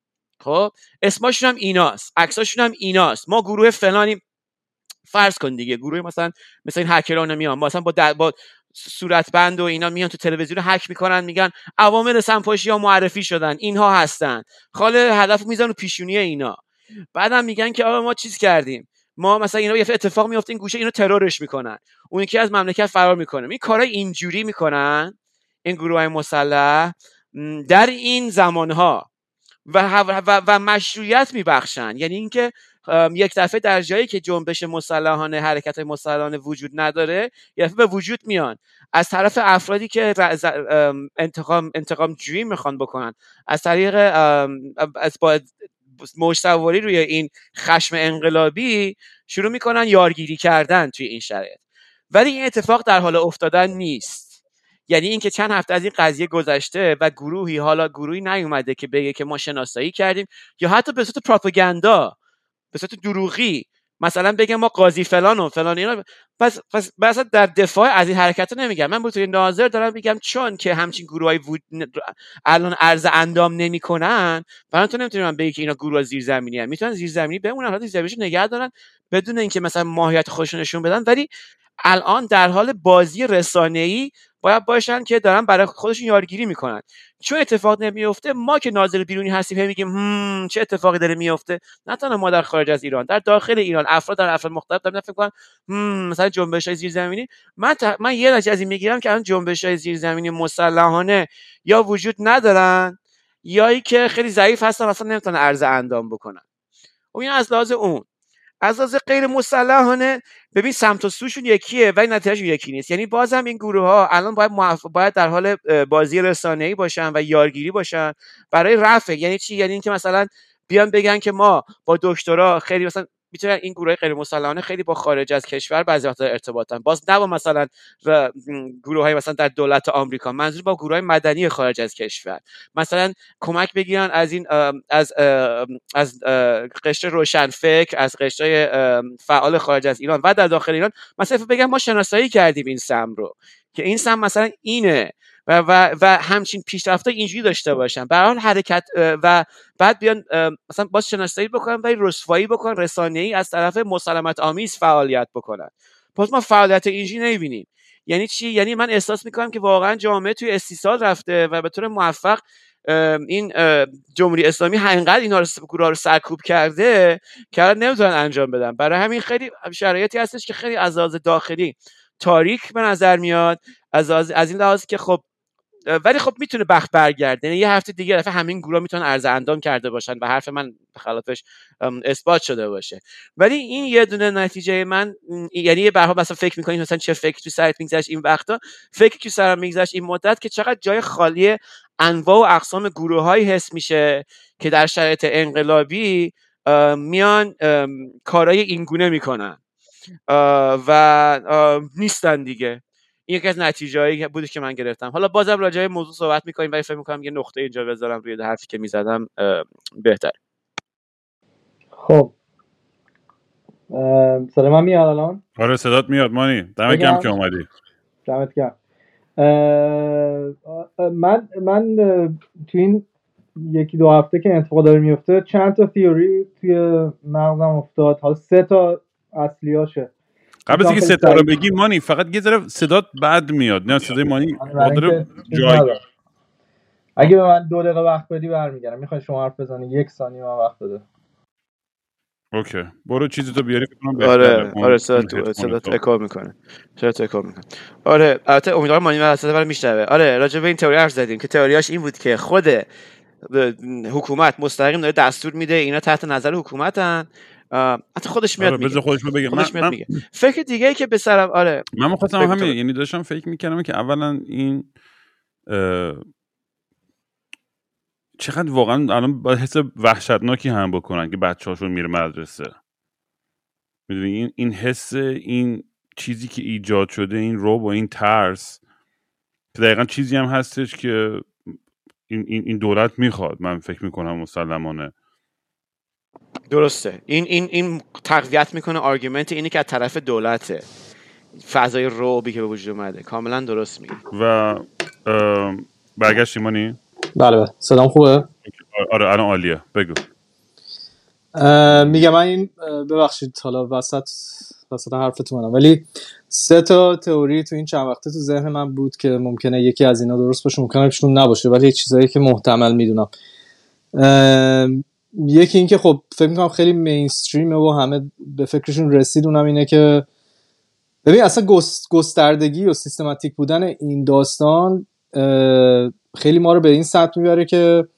خب اسمشون هم ایناست، عکساشون هم ایناست، ما گروه فلانی، فرض کن دیگه گروه مثلا مثلا این هکران میان مثلا با با صورت بند و اینا میان تو تلویزیون هک میکنن، میگن عوامل سمپاشی ها معرفی شدن، اینها هستن، خاله هدف میزنن رو پیشونی اینا. بعدم میگن که آقا ما چیز کردیم، ما مثلا اینا یه اتفاق میفته این گوشه اینو ترورش میکنن، اون یکی از مملکت فرار میکنه. این کارا اینجوری میکنن این گروهای مسلح در این زمانها و و, و مشروعیت میبخشن. یعنی اینکه یک دفعه در جایی که جنبش مسلحانه، حرکت مسلحانه وجود نداره، یک دفعه به وجود میان از طرف افرادی که انتقام انتقام جویی میخوان بکنن، از طریق از با مشتواری روی این خشم انقلابی شروع میکنن یارگیری کردن توی این شرایط. ولی این اتفاق در حال افتادن نیست. یعنی اینکه چند هفته از این قضیه گذشته و گروهی حالا گروهی نیومده که بگه که ما شناسایی کردیم، یا حتی به صورت پروپاگاندا، به صورت دروغی مثلا بگم ما قاضی فلان و فلان اینا. پس پس مثلا در دفاع از این حرکت نمیگم، من به طور ناظر دارم میگم چون که همچین گروهای وود... الان عرض اندام نمیکنن، برای تو نمیتونم بگی که اینا گروه زیرزمینی ان. میتونن زیرزمینی بمونن، حالا زیرزمینیشو نگه دارن، بدون اینکه مثلا ماهیت خودشون نشون بدن، ولی الان در حال بازی رسانه‌ای باید باشن که دارن برای خودشون یارگیری میکنن. چون اتفاق نمیفته، ما که ناظر بیرونی هستیم هم میگیم هم چه اتفاقی داره میفته. نه تنها ما در خارج از ایران، در داخل ایران افراد در افراد مختلف دارن فکر کنن هم مثلا جنبش‌های زیرزمینی. من ت... من یه نتیجه از این میگیرم که الان جنبش‌های زیرزمینی مسلحانه یا وجود ندارن یا ای که خیلی ضعیف هستن، اصلا نمیتونن عرض اندام بکنن. و این از لحاظ اون. از لحاظ غیر مسلحانه ببین سمت و سوشون یکیه ولی نتیجهشون یکی نیست. یعنی بازم این گروه ها الان باید معف... باید در حال بازی رسانه‌ای باشن و یارگیری باشن برای رفع. یعنی چی؟ یعنی اینکه مثلا بیان بگن که ما با دکترا خیلی مثلا میتونن این گروه غیر مسلحانه خیلی با خارج از کشور بعضی وقتا ارتباطن، باز نه با مثلا گروهای مثلا در دولت آمریکا، منظور با گروهای مدنی خارج از کشور، مثلا کمک بگیرن از این از از قشر روشنفکر، از قشر فعال خارج از ایران و در داخل ایران، مثلا بگن ما شناسایی کردیم این سم رو که این سم مثلا اینه و و و همچین پیشرفت‌ها اینجوری داشته باشن. به هر حال حرکت و بعد بیان مثلا باز شناسایی بکنن ولی رسوایی بکنن، رسانه‌ای از طرف مسالمت آمیز فعالیت بکنن. پس ما فعالیت اینجوری نمی‌بینیم. یعنی چی؟ یعنی من احساس می‌کنم که واقعا جامعه توی استیصال رفته و به طور موفق این جمهوری اسلامی اینقدر اینا رو گروها رو سرکوب کرده که نمیتونن انجام بدن. برای همین خیلی شرایطی هستش که خیلی از لحاظ داخلی تاریک به نظر میاد، از از این لحاظ که خب ولی خب میتونه بخت برگرده. یعنی یه هفته دیگه دفعه همین گروه میتونن عرض اندام کرده باشن و حرف من خلافش اثبات شده باشه. ولی این یه دونه نتیجه من، یعنی به هر حال مثلا فکر میکنید مثلا چه فکری تو سرت میگذشت این وقتا، فکری که سرم میگذشت این مدت که چقدر جای خالی انواع و اقسام گروه‌هایی حس میشه که در شرایط انقلابی میان کارهای این گونه میکنن و نیستن دیگه. این یکی از نتیجه‌هایی بودی که من گرفتم. حالا بازم راجع به موضوع صحبت می‌کنیم ولی فکر می‌کنم یه نقطه اینجا بذارم روی حرفی که می‌زدم بهتر. خب صدا من میاد الان؟ آره صدات میاد مانی. دمت گرم که اومدی. دمت گرم. من من تو این یکی دو هفته که اتفاق داره میفته چند تا تئوری توی مغزم افتاد. حالا سه تا اصلیاشه. قبل از اینکه ستا رو بگی مانی فقط یه ذره صدات بد میاد. نه صدای مانی مادر جای اگه به من دو دقیقه وقت بدی برمیگردم. میخوای شما حرف بزنی یک ثانیه من وقت بده. اوکی برو چیزی تو بیاری بکنم. آره آره صدات صدات اکو میکنه. صدات اکو میکنه. آره البته امیدوارم مانی واسه برام میشنوه. آره راجع به این تئوری حرف زدیم که تئوریاش این بود که خود حکومت مستقیم داره دستور میده اینا تحت نظر حکومتن. حتی خودش میاد آره میگه خودش بگه. خودش من, میاد میگه. فکر دیگه ای که به سرم آره من می‌خواستم همین، یعنی داشتم فکر می‌کردم که اولا این چقدر واقعا الان با حس وحشتناکی هم بکنن که بچه‌هاشون میره مدرسه. میدونی این این حس، این چیزی که ایجاد شده، این رعب و این ترس که دقیقاً چیزی هم هستش که این این این دولت میخواد. من فکر میکنم مسلمانه درسته. این این این تقویت میکنه آرگومنت اینی که از طرف دولته، فضای رعبی که به وجود اومده. کاملا درست میگی. و برگشت ایمانی؟ بله بله صدام خوبه؟ آره الان عالیه بگو. میگم من این ببخشید حالا وسط وسط حرفتون منم، ولی سه تا تئوری تو این چند وقته تو ذهن من بود که ممکنه یکی از اینا درست باشه ممکنه یکیشون نباشه، ولی چیزایی که محتمل میدونم. یکی این که خب فکر میکنم خیلی مینستریمه و همه به فکرشون رسید، اونم اینه که ببین اصلا گستردگی و سیستماتیک بودن این داستان خیلی ما رو به این سطح میبره که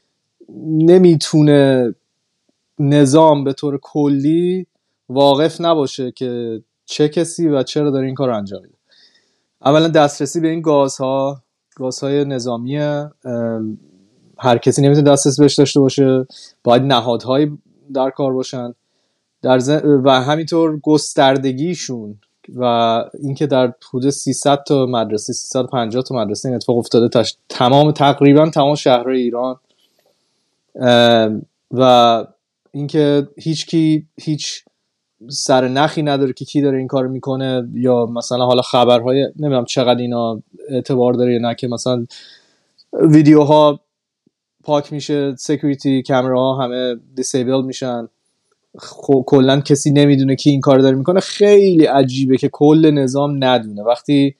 نمیتونه نظام به طور کلی واقف نباشه که چه کسی و چرا داره این کار رو انجام میده. اولا دسترسی به این گازها گازهای نظامیه، هر کسی نمیتونه دسترسی بهش داشته باشه، باید نهادهایی در کار باشن در زن... و همینطور گستردگیشون و اینکه در حدود سیصد تا مدرسه سیصد و پنجاه تا مدرسه این اتفاق افتاده تش... تمام تقریبا تمام شهرهای ایران، و اینکه هیچ کی هیچ سر نخی نداره که کی داره این کارو میکنه، یا مثلا حالا خبرهای نمیدونم چقدر اینا اعتبار داره یا نه که مثلا ویدیوها پاک میشه، سکیوریتی کامراها همه دیسیبل میشن خب کلا کسی نمیدونه کی این کار داره میکنه، خیلی عجیبه که کل نظام ندونه وقتی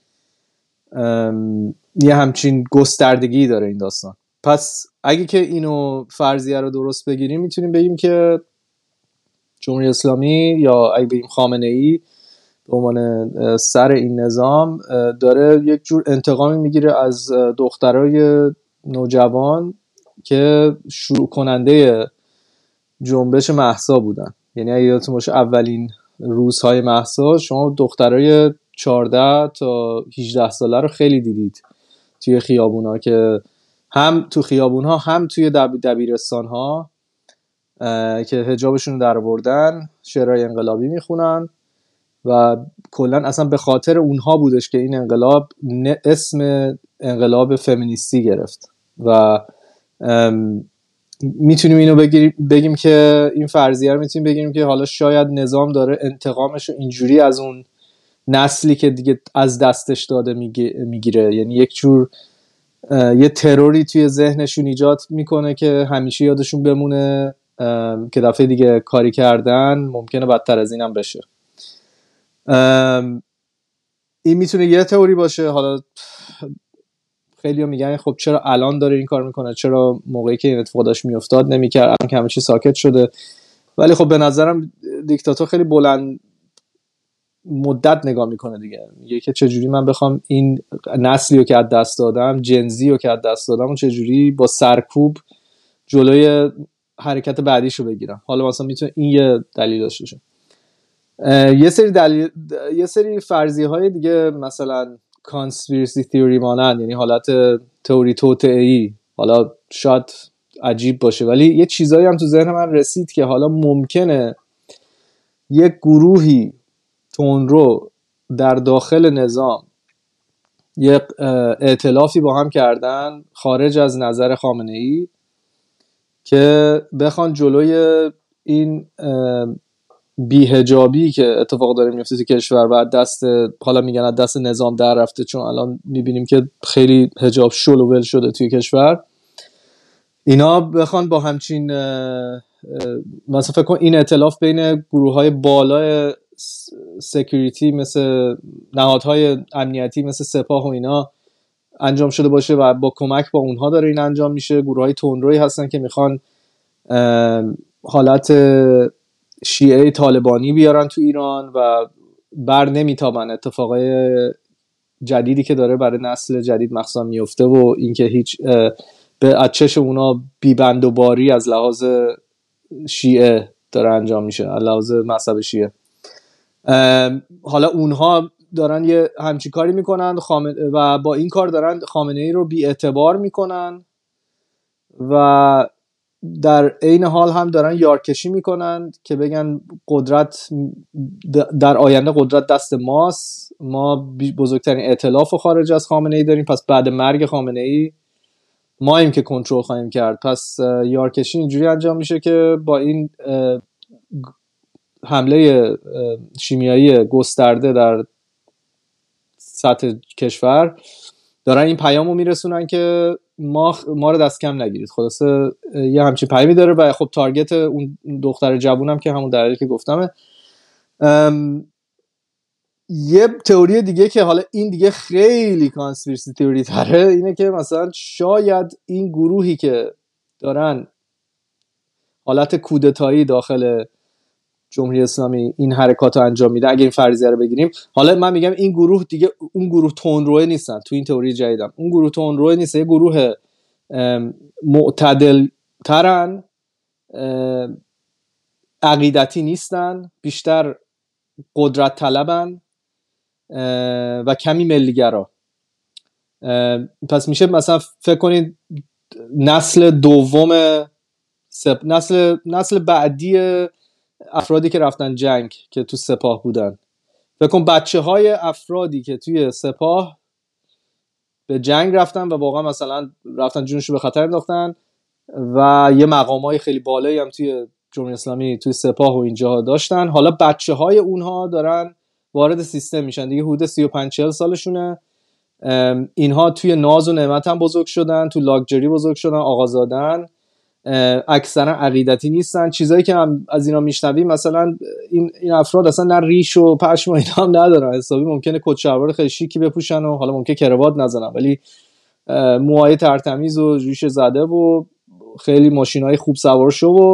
یه همچین گستردگی داره این داستان. پس اگه که اینو فرضیه رو درست بگیریم میتونیم بگیم که جمهوری اسلامی یا اگه بگیم خامنه ای به عنوان سر این نظام داره یک جور انتقامی میگیره از دخترای نوجوان که شروع کننده جنبش مهسا بودن. یعنی اگه یادتون باشه اولین روزهای مهسا شما دخترای چهارده تا هجده ساله رو خیلی دیدید توی خیابونا، که هم تو خیابونها هم توی دب دبیرستانها که حجابشون رو در آوردن، شعرهای انقلابی میخونن و کلا اصلا به خاطر اونها بودش که این انقلاب اسم انقلاب فمینیستی گرفت. و میتونیم اینو بگیریم بگیم که این فرضیه رو میتونیم بگیریم که حالا شاید نظام داره انتقامش رو اینجوری از اون نسلی که دیگه از دستش داده میگیره، یعنی یک جور یه تروری توی ذهنشون ایجاد میکنه که همیشه یادشون بمونه که دفعه دیگه کاری کردن ممکنه بدتر از اینم بشه. این میتونه یه تئوری باشه. حالا خیلی ها میگن خب چرا الان داره این کار میکنه، چرا موقعی که این اتفاق داشت میافتاد نمیکرد، الان که همه چی ساکت شده. ولی خب به نظرم دیکتاتور خیلی بلند مدت نگاه میکنه دیگه، میگه که چجوری من بخوام این نسلی رو که از دست دادم، جنزی رو که از دست دادم و چجوری با سرکوب جلوی حرکت بعدیشو بگیرم. حالا مثلا میتونه این یه دلیل داشته باشه. یه سری دلیل یه سری فرضیه های دیگه مثلا کانسپیرسی تئوری مانند، یعنی حالت تئوری توطئه‌ای، حالا شاید عجیب باشه ولی یه چیزایی هم تو ذهن من رسید که حالا ممکنه یک گروهی تندرو در داخل نظام یک ائتلافی با هم کردن خارج از نظر خامنه ای که بخوان جلوی این بی‌حجابی که اتفاق داره میفته تو کشور بعد دست، حالا میگن از دست نظام در رفته، چون الان میبینیم که خیلی حجاب شل و ول شده توی کشور، اینا بخوان با همچین مثلا فکر کن این ائتلاف بین گروه‌های بالای سکیوریتی مثل نهادهای امنیتی مثل سپاه و اینا انجام شده باشه و با کمک با اونها داره این انجام میشه. گروه‌های تندرویی هستن که میخوان حالت شیعه طالبانی بیارن تو ایران و بر نمیتابن اتفاقای جدیدی که داره برای نسل جدید مخصوصا میفته و اینکه هیچ به اچش اونا بیبند و باری از لحاظ شیعه داره انجام میشه، از لحاظ مذهب شیعه. حالا اونها دارن یه همچی کاری میکنن و با این کار دارن خامنه ای رو بی اعتبار میکنن و در عین حال هم دارن یارکشی میکنن که بگن قدرت در آینده قدرت دست ماست، ما بزرگترین ائتلاف خارج از خامنه ای داریم، پس بعد مرگ خامنه ای ماییم که کنترل خواهیم کرد. پس یارکشی اینجوری انجام میشه که با این حمله شیمیایی گسترده در سطح کشور دارن این پیامو میرسونن که ما ما رو دست کم نگیرید. خلاصه یه همچین پیامی داره و خب تارگت اون دختر جوونم که همون دلیلی که گفتمه. یه تئوری دیگه که حالا این دیگه خیلی کانسپیرسی تئوری تره اینه که مثلا شاید این گروهی که دارن حالت کودتایی داخل جمهوری اسلامی این حرکات رو انجام میده، اگه این فرضیه رو بگیریم، حالا من میگم این گروه دیگه اون گروه تندروه نیستن تو این تئوری جدیدم، اون گروه تندروه نیست، یه گروه معتدل ترن، عقیدتی نیستن، بیشتر قدرت طلبن و کمی ملیگرا. پس میشه مثلا فکر کنید نسل دوم سپ... نسل نسل بعدی افرادی که رفتن جنگ که تو سپاه بودن، فکر کن بچه های افرادی که توی سپاه به جنگ رفتن و واقعا مثلا رفتن جونشو به خطر انداختن و یه مقامای خیلی بالایی هم توی جمهوری اسلامی توی سپاه و اینجا داشتن، حالا بچه های اونها دارن وارد سیستم میشن دیگه، حدود سی و پنج چهل سالشونه، اینها توی ناز و نعمت هم بزرگ شدن، تو لاکچری بزرگ شدن، آقازادن اکثرا عقیدتی نیستن. چیزایی که هم از اینا میشنویم مثلا این این افراد اصلا نه ریش و پشم و اینا هم ندارن، حسابی ممکنه کت شلوار خیلی شیکی بپوشن و حالا ممکنه کراوات نزنن ولی موهای ترتمیز و ریش زده و خیلی ماشینای خوب سوار شو و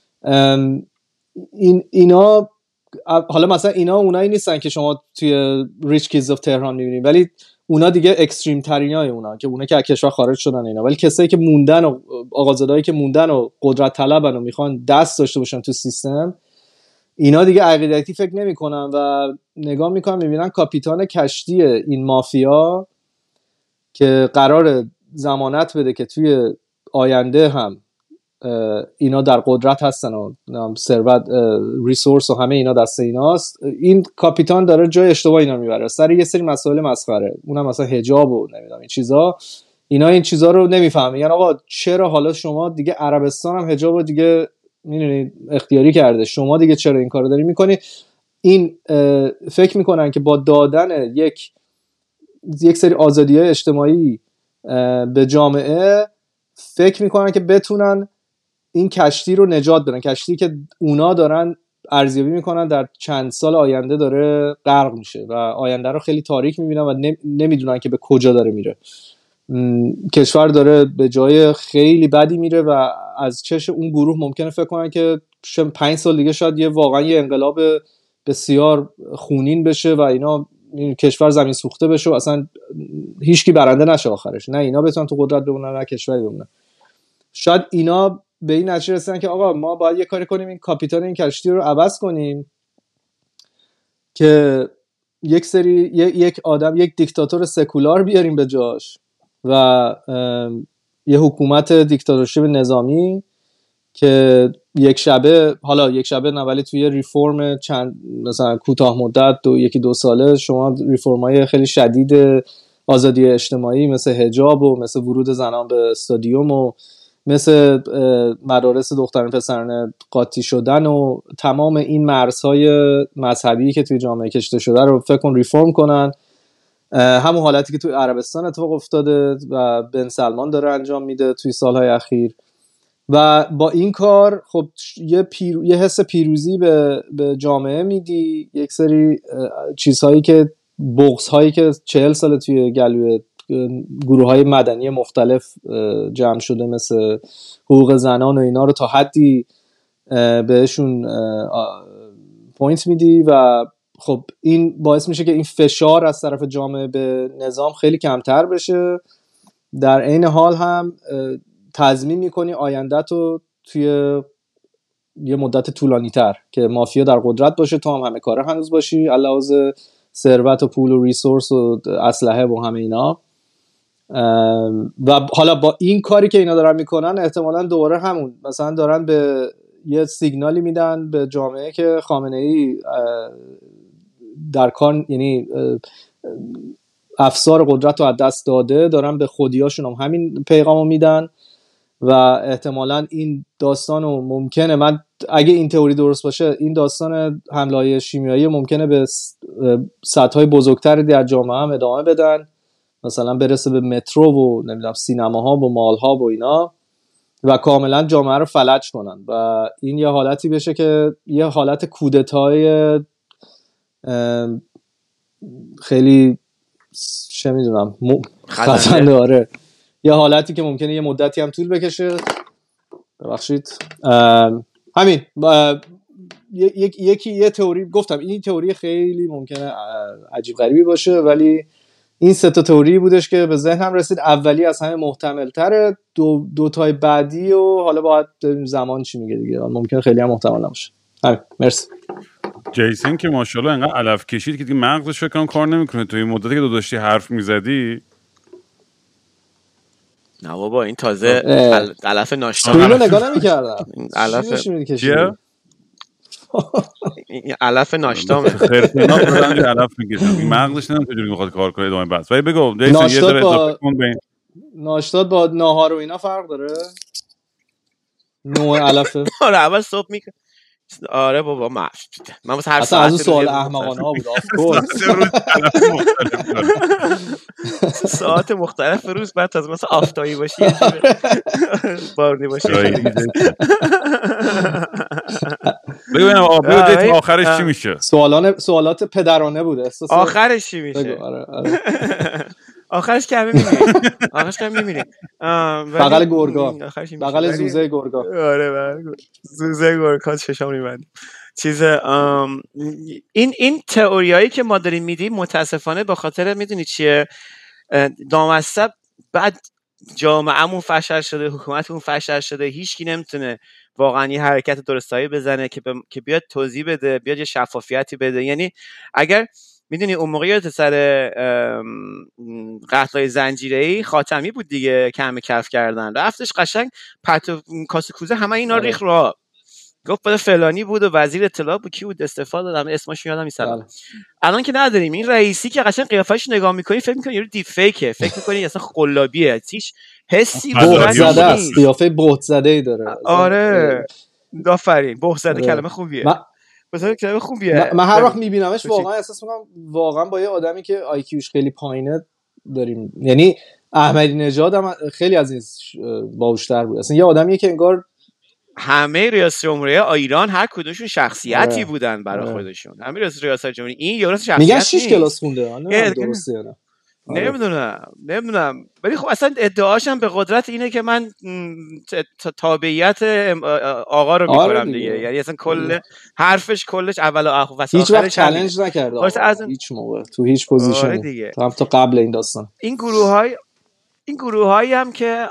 این اینا. حالا مثلا اینا اونایی نیستن که شما توی ریچ کیدز اف تهران میبینید، ولی اونا دیگه اکستریم ترینای اونا که اونا که از کشور خارج شدن اینا، ولی کسایی که موندن و آقازادهایی که موندن و قدرت طلبن و میخوان دست داشته باشن تو سیستم، اینا دیگه عقیدتی فکر نمیکنن و نگاه میکنن میبینن کاپیتان کشتی این مافیا که قرار ضمانت بده که توی آینده هم اینا در قدرت هستن و ثروت ریسورس و همه اینا دست ایناست، این کاپیتان داره جای اشتباه اینا میبره سر یه سری مسائل مسخره، اونم مثلا حجاب و نمیدونم این چیزا. اینا این چیزا رو نمیفهمن، یعنی آقا چرا حالا شما دیگه عربستان هم حجاب رو دیگه میدونید اختیاری کرده، شما دیگه چرا این کارو داری میکنی؟ این فکر میکنن که با دادن یک یک سری آزادی‌های اجتماعی به جامعه فکر میکنن که بتونن این کشتی رو نجات بدن، کشتی که اونا دارن ارزیابی میکنن در چند سال آینده داره غرق میشه و آینده رو خیلی تاریک میبینن و نمیدونن که به کجا داره میره. کشور داره به جای خیلی بدی میره و از چش اون گروه ممکنه فکر کنن که پنج سال دیگه شاید یه واقعا یه انقلاب بسیار خونین بشه و اینا این کشور زمین سوخته بشه و اصلا هیچکی برنده نشه آخرش، نه اینا بتونن تو قدرت بمونن نه کشوری بمونن. شاید اینا به این نتیجه رسیدن که آقا ما باید یه کاری کنیم این کاپیتان این کشتی رو عوض کنیم که یک سری یک آدم یک دیکتاتور سکولار بیاریم به جاش و یه حکومت دیکتاتورشیپ نظامی که یک شبه، حالا یک شبه نه ولی توی ریفورم چند مثلا کوتاه مدت دو یکی دو ساله شما ریفورمای خیلی شدید آزادی اجتماعی مثل حجاب و مثل ورود زنان به استادیوم و مثل مدارس دختران پسران قاطی شدن و تمام این مرزهای مذهبی که توی جامعه کشیده شده رو فکر کن ریفورم کنن. همون حالتی که توی عربستان اتفاق افتاده و بن سلمان داره انجام میده توی سالهای اخیر و با این کار خب یه, پیر... یه حس پیروزی به... به جامعه میدی، یک سری چیزهایی که بغض‌هایی که چهل سال توی گلوی گروه‌های مدنی مختلف جمع شده مثل حقوق زنان و اینا رو تا حدی بهشون پوینت میدی و خب این باعث میشه که این فشار از طرف جامعه به نظام خیلی کمتر بشه. در عین حال هم تضمین میکنی آینده‌تو توی یه مدت طولانی تر که مافیا در قدرت باشه، تو هم همه کاره هنوز باشی علاوه ثروت و پول و ریسورس و اسلحه و همه اینا. و حالا با این کاری که اینا دارن میکنن احتمالاً دوباره همون مثلا دارن به یه سیگنالی میدن به جامعه که خامنه‌ای در کار، یعنی افسار قدرت رو از دست داده، دارن به خودیاشون هم همین پیغامو میدن و احتمالاً این داستانو ممکنه، من اگه این تئوری درست باشه، این داستان حمله‌های شیمیایی ممکنه به سطح‌های بزرگتری در جامعه هم ادامه بدن، مثلا برسه به مترو و نمیدونم سینماها و مالها و اینا و کاملا جامعه رو فلج کنن و این یه حالتی بشه که یه حالت کودتای خیلی چه میدونم خطرناک داره، یه حالتی که ممکنه یه مدتی هم طول بکشه. ببخشید همین یکی یکی یه تئوری گفتم، این تئوری خیلی ممکنه عجیب غریبی باشه ولی این سه تا تئوری بودش که به ذهنم رسید. اولی از همه محتمل تره، دو دو تای بعدی و حالا باید زمان چی میگه دیگه، ممکنه خیلی هم محتمل نباشه. همین مرسی. جیسن که ماشاءالله انقدر علف کشید که دیگه مغزش فکر کنم کار نمیکنه توی این مدتی که دو داشتی حرف میزدی. نه بابا این تازه علف ناشتا رو نگاه نمی‌کردم. علف چیه؟ این علف ناشتا خرفنا بدن علف میگیرن مغزش نمیدونم چجوری میخواد کار کنه ادامه بحث. ولی بگو جیسن یه ذره اضافه کن به این ناشتا با ناهار و اینا فرق داره؟ نوع علفه. آره اول صبح میکنه آره بابا من من واسه هر اصلا از اون ساعت سوال روز یه احمقانه ها بود آف سه کورس. روز مختلف داره. ساعت مختلف روز بعد از مثلا آفتابی باشی یه جوری بارونی باشی جایی دیگه. ببینم آقا بگو دیت آخرش چی میشه. سوالان سوالات پدرانه بود احساس. آخرش چی میشه؟ آره آره. آخرش که همه میمیریم. آخرش که همه میمیریم. بغل گرگا، بغل زوزه گرگا. آره بغل زوزه گرگا چشام میبندیم. چیز این این تئوریایی که ما داریم میدیم متاسفانه به خاطر میدونی چیه، دامصب بعد جامعهمون فشل شده، حکومتمون فشل شده، هیچکی نمیتونه واقعا یه حرکت درستایی بزنه که ب... که بیاد توضیح بده، بیاد یه شفافیتی بده. یعنی اگر میدونی اون موقع یادت سر قتلای زنجیره‌ای خاتمی بود دیگه، کم کف کردن، رفتش قشنگ پتو کاسه کوزه همه اینا ریخ رو گفت بده فلانی بود و وزیر اطلاعات بود کی بود استفاده دادم اسمش یادم نیست. الان که نداریم این رئیسی که قشنگ قیافش نگاه میکنی فکر میکنی یه دیپ فیکه، فکر میکنی اصلا قلابیه، هیچ حسی بهت زده است، قیافه بهت زده‌ای داره. آره آفرین، بهت زده کلمه خوبیه. من مثلا کلمه خوبیه. من هر وقت میبینمش واقعا احساس میکنم واقعا با یه آدمی که آی کیوش خیلی پایینه داریم. یعنی احمدی نژاد هم خیلی از این باهوش‌تر بود. اصلا یه آدمیه که انگار همه ریاست جمهوری ایران هر کدومشون شخصیتی بودن برای خودشون. همه ریاست ریاست جمهوری این یه شخصیت میگن شش کلاس خونده، نه درسته یا نه نمیدونم نمیدونم ولی خب اصلا ادعاشم به قدرت اینه که من تابعیت آقا رو میکنم دیگه. یعنی اصلا کل حرفش کلش اول و آخر هیچ وقت چالش نکرده هیچ موقع تو هیچ پوزیشنی تا تا قبل این داستان. این گروهای این گروهایی هم که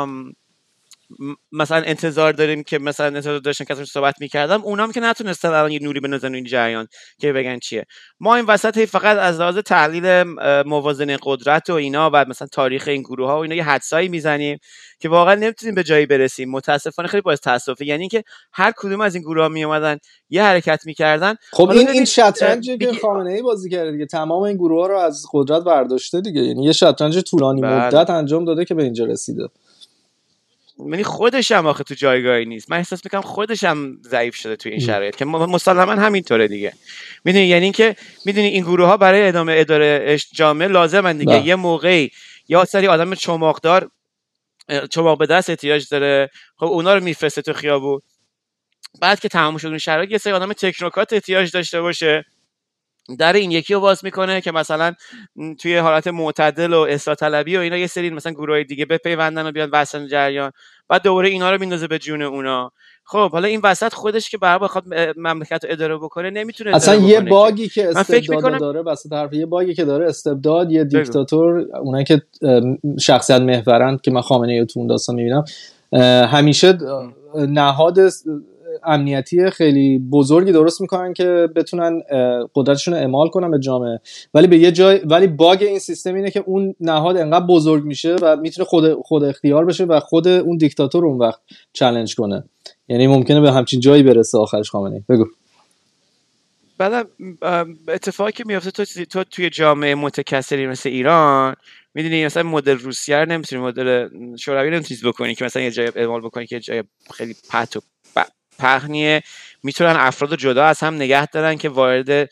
مثلا انتظار داریم که مثلا انتظار داشتن که ازش صحبت می‌کردم، اونام که نتونستن الان یه نوری بنازن این جریان که بگن چیه. ما این وسط فقط از لحاظ تحلیل موازنه قدرت و اینا و مثلا تاریخ این گروه‌ها و اینا یه حدسایی میزنیم که واقعا نمیتونیم به جایی برسیم. متاسفانه خیلی باعث تأسفه، یعنی که هر کدوم از این گروه‌ها میومدن یه حرکت می‌کردن. خب این این شطرنجی که خامنه‌ای بازی کرده دیگه، تمام این گروه‌ها رو از قدرت برداشته دیگه. یعنی یه شطرنج طولانی مدت انجام داده که به اینجا رسیده. یعنی خودش هم آخه تو جایگاهی نیست. من احساس میکنم خودش هم ضعیف شده تو این شرایط که مسلماً همینطوره دیگه. میدونی یعنی اینکه میدونی این گروه ها برای ادامه اداره جامعه لازمن دیگه. یه موقعی یا سری آدم چماقدار چماق به دست احتیاج داره، خب اونا رو میفرسته تو خیابون. بعد که تمام شد اون شرایط یه سری آدم تکنوکرات احتیاج داشته باشه، در این یکی رو باز میکنه که مثلا توی حالت معتدل و اصلاح طلبی و اینا یه سری مثلا گروهای دیگه بپیوندن و بیان وسط جریان، بعد دوباره اینا رو میندازه به جون اونا. خب حالا این وسط خودش که برای بخواد مملکت رو اداره بکنه نمیتونه اصلا اداره یه بکنه. باگی که استبداد میکنم... داره وسط حرف، یه باگی که داره استبداد، یه دیکتاتور، اونایی که شخصیت محورن که من خامنه‌ای تو اون داستان میبینم همیشه نهاد امنیتی خیلی بزرگی درست میکنن که بتونن قدرتشون رو اعمال کنن به جامعه، ولی به یه جای ولی باگ این سیستم اینه که اون نهاد انقدر بزرگ میشه و میتونه خود خود اختیار بشه و خود اون دیکتاتور اون وقت چالش کنه. یعنی ممکنه به همچین جایی برسه آخرش. خامنه‌ای بگو. بعد اتفاقی که میفته تو تو توی جامعه متکثری مثل ایران، میدونی مثلا مدل روسیه رو نمیتونی، مدل شوروی نمیتونی بکنی که مثلا یه جای اعمال بکنی که جای خیلی پتو پهنیه، میتونن افراد جدا از هم نگه دارن که وارد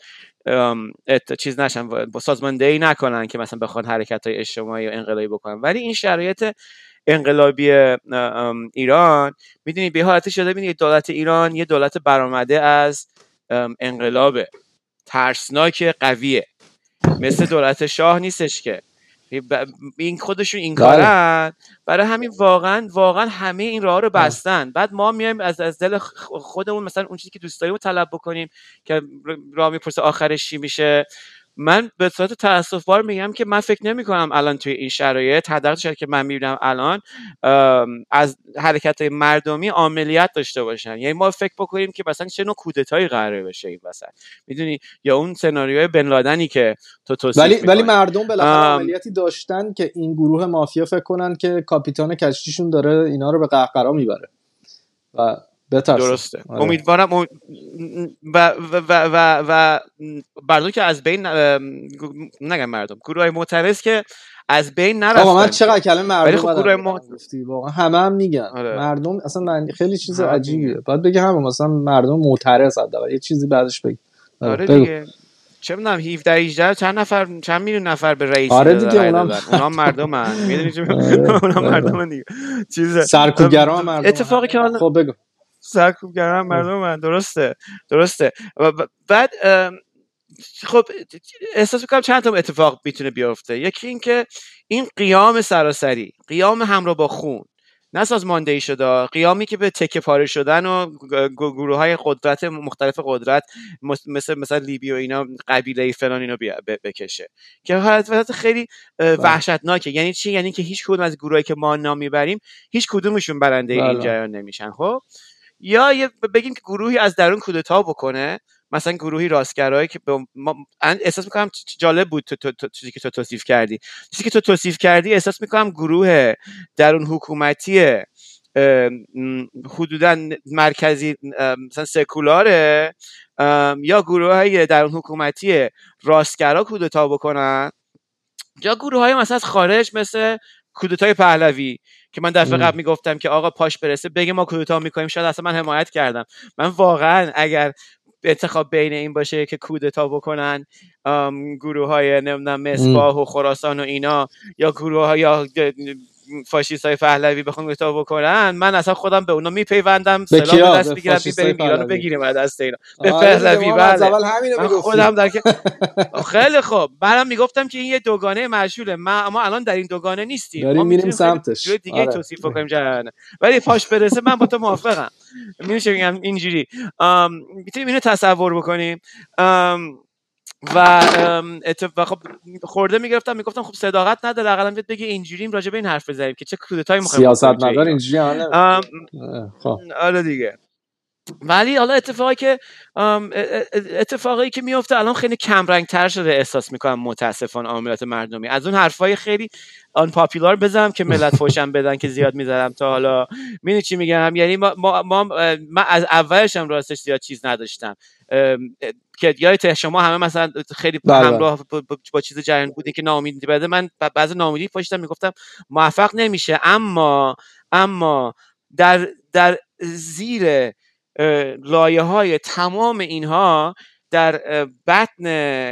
چیز نشن، با سازماندهی نکنن که مثلا بخوان حرکت‌های اجتماعی یا انقلابی بکنن. ولی این شرایط انقلابی ایران میدونی به حالت شده، میدونی دولت ایران یه دولت برآمده از انقلابه، ترسناک، قویه، مثل دولت شاه نیستش که این خودشون این کارن. برای همین واقعا واقعا همه این راه رو بستن. بعد ما میایم از از دل خودمون مثلا اون چیزی که دوست داریم رو طلب بکنیم که راه میپرسه آخرش چی میشه. من به صورت تأسف‌بار میگم که من فکر نمی‌کنم الان توی این شرایط، حداقل چیزی که من می‌بینم الان، از حرکت‌های مردمی عملیات داشته باشن. یعنی ما فکر بکنیم که مثلا چه نوع کودتایی قراره بشه این وسط، میدونی، یا اون سناریوی بن لادنی که تو توصیف ولی می‌کنی. ولی مردم بالاخره عملیاتی داشتن که این گروه مافیا فکر کنن که کاپیتان کشتیشون داره اینا رو به قهقرا میبره و بترسه. درسته. آره. امیدوارم و و و و, و مردم که از بین نگم مردم گروهای معترض که از بین نرفتن. آقا من چقدر کلمه مردم خب گروه ما... گفتی واقعا همه هم میگن آره. مردم اصلا من خیلی چیز عجیبیه. باید بگه همه مثلا مردم معترض حداقل یه چیزی بعدش بگی. آره, آره دیگه. چه میدونم هفده هجده چند نفر چند میلیون نفر به رئیس آره دیگه اونام اونام مردمن میدونی چه اونام مردمن دیگه چیز سرکوبگرا مردم. اتفاقی که خب بگو سرکوبگرا مردمن. درسته درسته. بعد خب احساس میکنم چند تا اتفاق میتونه بیفته. یکی این که این قیام سراسری، قیام همراه با خون، نه سازماندهی شده، قیامی که به تکه پاره شدن و گروه های قدرت مختلف قدرت مثل مثلا لیبی و اینا قبیله فلان اینو بکشه که حالت خیلی وحشتناکه. یعنی چی؟ یعنی که هیچ کدوم از گروهایی که ما نام میبریم هیچ کدومشون برنده این جریان نمیشن. خب یا بگیم که گروهی از درون کودتا بکنه، مثلا گروهی راستگرایی که ما احساس میکنم جالب بود تو تو چیزی که تو توصیف کردی چیزی که تو توصیف کردی احساس میکنم گروه درون حکومتی حدوداً مرکزی مثلا سکولاره یا گروه‌های درون حکومتی راستگرا کودتا بکنن یا گروه‌های مثلا از خارج مثل کودتای پهلوی که من دفعه قبل میگفتم که آقا پاش برسه بگه ما کودتا میکنیم، شاید اصلا من حمایت کردم. من واقعا اگر انتخاب بین این باشه که کودتا بکنن گروه های نمیدونم مصباح و خراسان و اینا یا گروه های یا فاشیست های پهلوی بخوان کودتا بکنن، من اصلا خودم به اونا میپیوندم، سلام به دست بگیرم بریم ایرانو بگیریم از دست اینا به پهلوی. بله من خودم در که خیلی خوب بعدم میگفتم که این یه دوگانه معشوله، ما ما الان در این دوگانه نیستیم، ما میریم سمتش دیگه آره. توصیف کنیم جهان ولی پاش برسه من با تو موافقم. میشه بگم اینجوری میتونیم اینو تصور بکنیم و اتفاق خب خورده میگرفتم میگفتم خب صداقت نداره اقلا بیاد بگی اینجوریم راجع به این حرف بزنیم که چه کودتایی میخوایم سیاست مدار اینجوری حالا خب آره دیگه. ولی حالا اتفاقی که اتفاقی که میفته الان خیلی کم رنگ تر شده احساس میکنم متاسفانه عاملات مردمی. از اون حرفای خیلی آن پاپولار بزنم که ملت فوشم بدن که زیاد میذارم تا حالا میدونی چی میگم. یعنی ما, ما, ما من از اولش هم راستش زیاد چیز نداشتم که یادت شما همه مثلا خیلی همراه با, با, با چیز جریان بودین که ناامیدی بده. من بعضی ناامیدی پاشتم میگفتم موفق نمیشه، اما اما در در زیر لایه های تمام اینها در بطن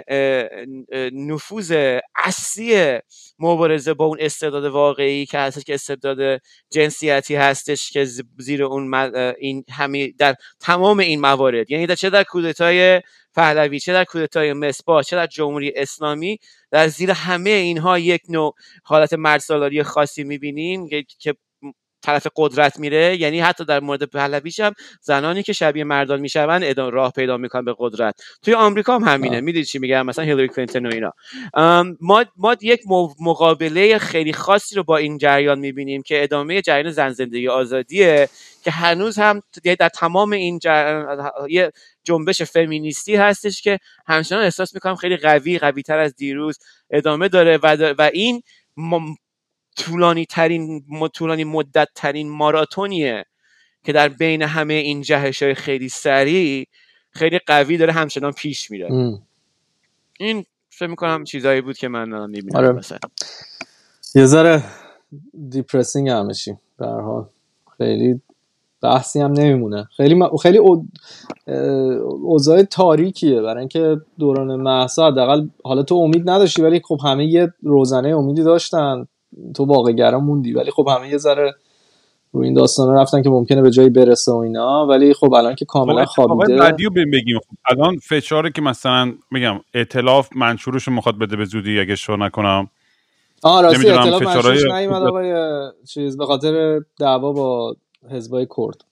نفوذ اصلی مبارزه با اون استعداد واقعی که هستش که استعداد جنسیتی هستش که زیر اون این همه در تمام این موارد، یعنی در چه در کودتای پهلوی، چه در کودتای مصباح، چه در جمهوری اسلامی، در زیر همه اینها یک نوع حالت مردسالاری خاصی می‌بینیم که طرف قدرت میره. یعنی حتی در مورد پهلویش هم زنانی که شبیه مردان میشون ادامه راه پیدا میکنن به قدرت. توی آمریکا هم همینه. میدونید چی میگم؟ مثلا هیلاری کلینتون و اینا. ما ما یک مقابله خیلی خاصی رو با این جریان میبینیم که ادامه جریان زن زندگی آزادیه که هنوز هم در تمام این جریان یه جنبش فمینیستی هستش که همچنان احساس میکنم خیلی قوی قوی تر از دیروز ادامه داره و و این طولانی ترین طولانی مدت ترین ماراتونیه که در بین همه این جهش‌های خیلی سریع خیلی قوی داره همچنان پیش میره. ام. این فکر می‌کنم چیزایی بود که من می‌بینم. آره. مثلا یه ذره دیپرسینگ هم میشیم به هر حال، خیلی بحثی هم نمیمونه، خیلی م... خیلی او... اوضاع تاریکیه برای اینکه دوران مهسا حداقل حالا تو امید نداشتی ولی خب همه یه روزنه امیدی داشتن، تو واقع‌گرا موندی ولی خب همه یه ذره رو این داستانا رفتن که ممکنه به جایی برسه و اینا، ولی خب الان که کاملا خوابیده. آقا بعدیو بگیم الان فشاره که مثلا میگم ائتلاف منشورش میخواد بده به زودی اگه اشتباه نکنم. آ راستی ائتلاف منشورش نیومد آقای چیز به خاطر دعوا با حزبای کرد.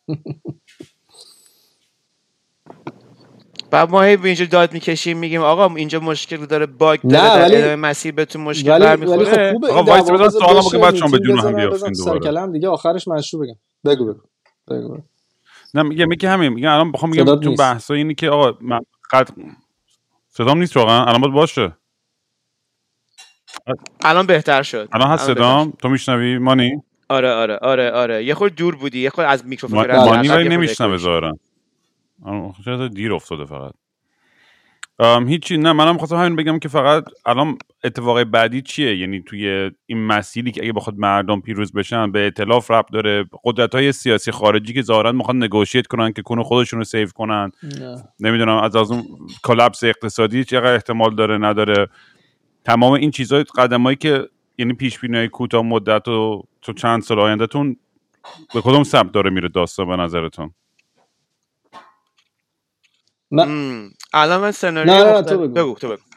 بعد ما هی اینجا داد میکشیم میگیم آقا اینجا مشکل داره باگ داره در ادامه مسیر بهتون مشکل برمیخوره. خب آقا وایس بذار سوالمو که بعد شما به جون هم بیافتین دوباره. سرکلم دیگه آخرش مشروع بگم. بگو بگو. بگو. نه میگم میگم همین میگم الان بخوام میگم تو بحثا اینی که آقا من قد صدام نیست واقعا الان باید باشه. الان بهتر شد. الان هست صدام؟ تو میشنوی مانی؟ آره آره آره آره یه خورده دور بودی، یه خورده از میکروفون ما... مانی ولی نمیشنوه ظاهرا. چرا دیر افتاده فقط. ام هیچی، نه منم خواستم همین بگم که فقط الان اتفاق بعدی چیه، یعنی توی این مسیری که اگه بخواد مردم پیروز بشن به ائتلاف ربط داره، قدرت‌های سیاسی خارجی که ظاهرا میخوان نگوشیت کنن که کنه خودشون رو سیو کنن، نمیدونم از از اون کلاپس اقتصادی چقدر احتمال داره نداره، تمام این چیزای قدمایی که یعنی پیش بینی‌های کوتاه مدت و تو چند سال آیندهتون به کدوم سمت داره میره داستان به نظرتون؟ من الان من سناریو نه نه مختلف... تو بگو. بگو تو بگو.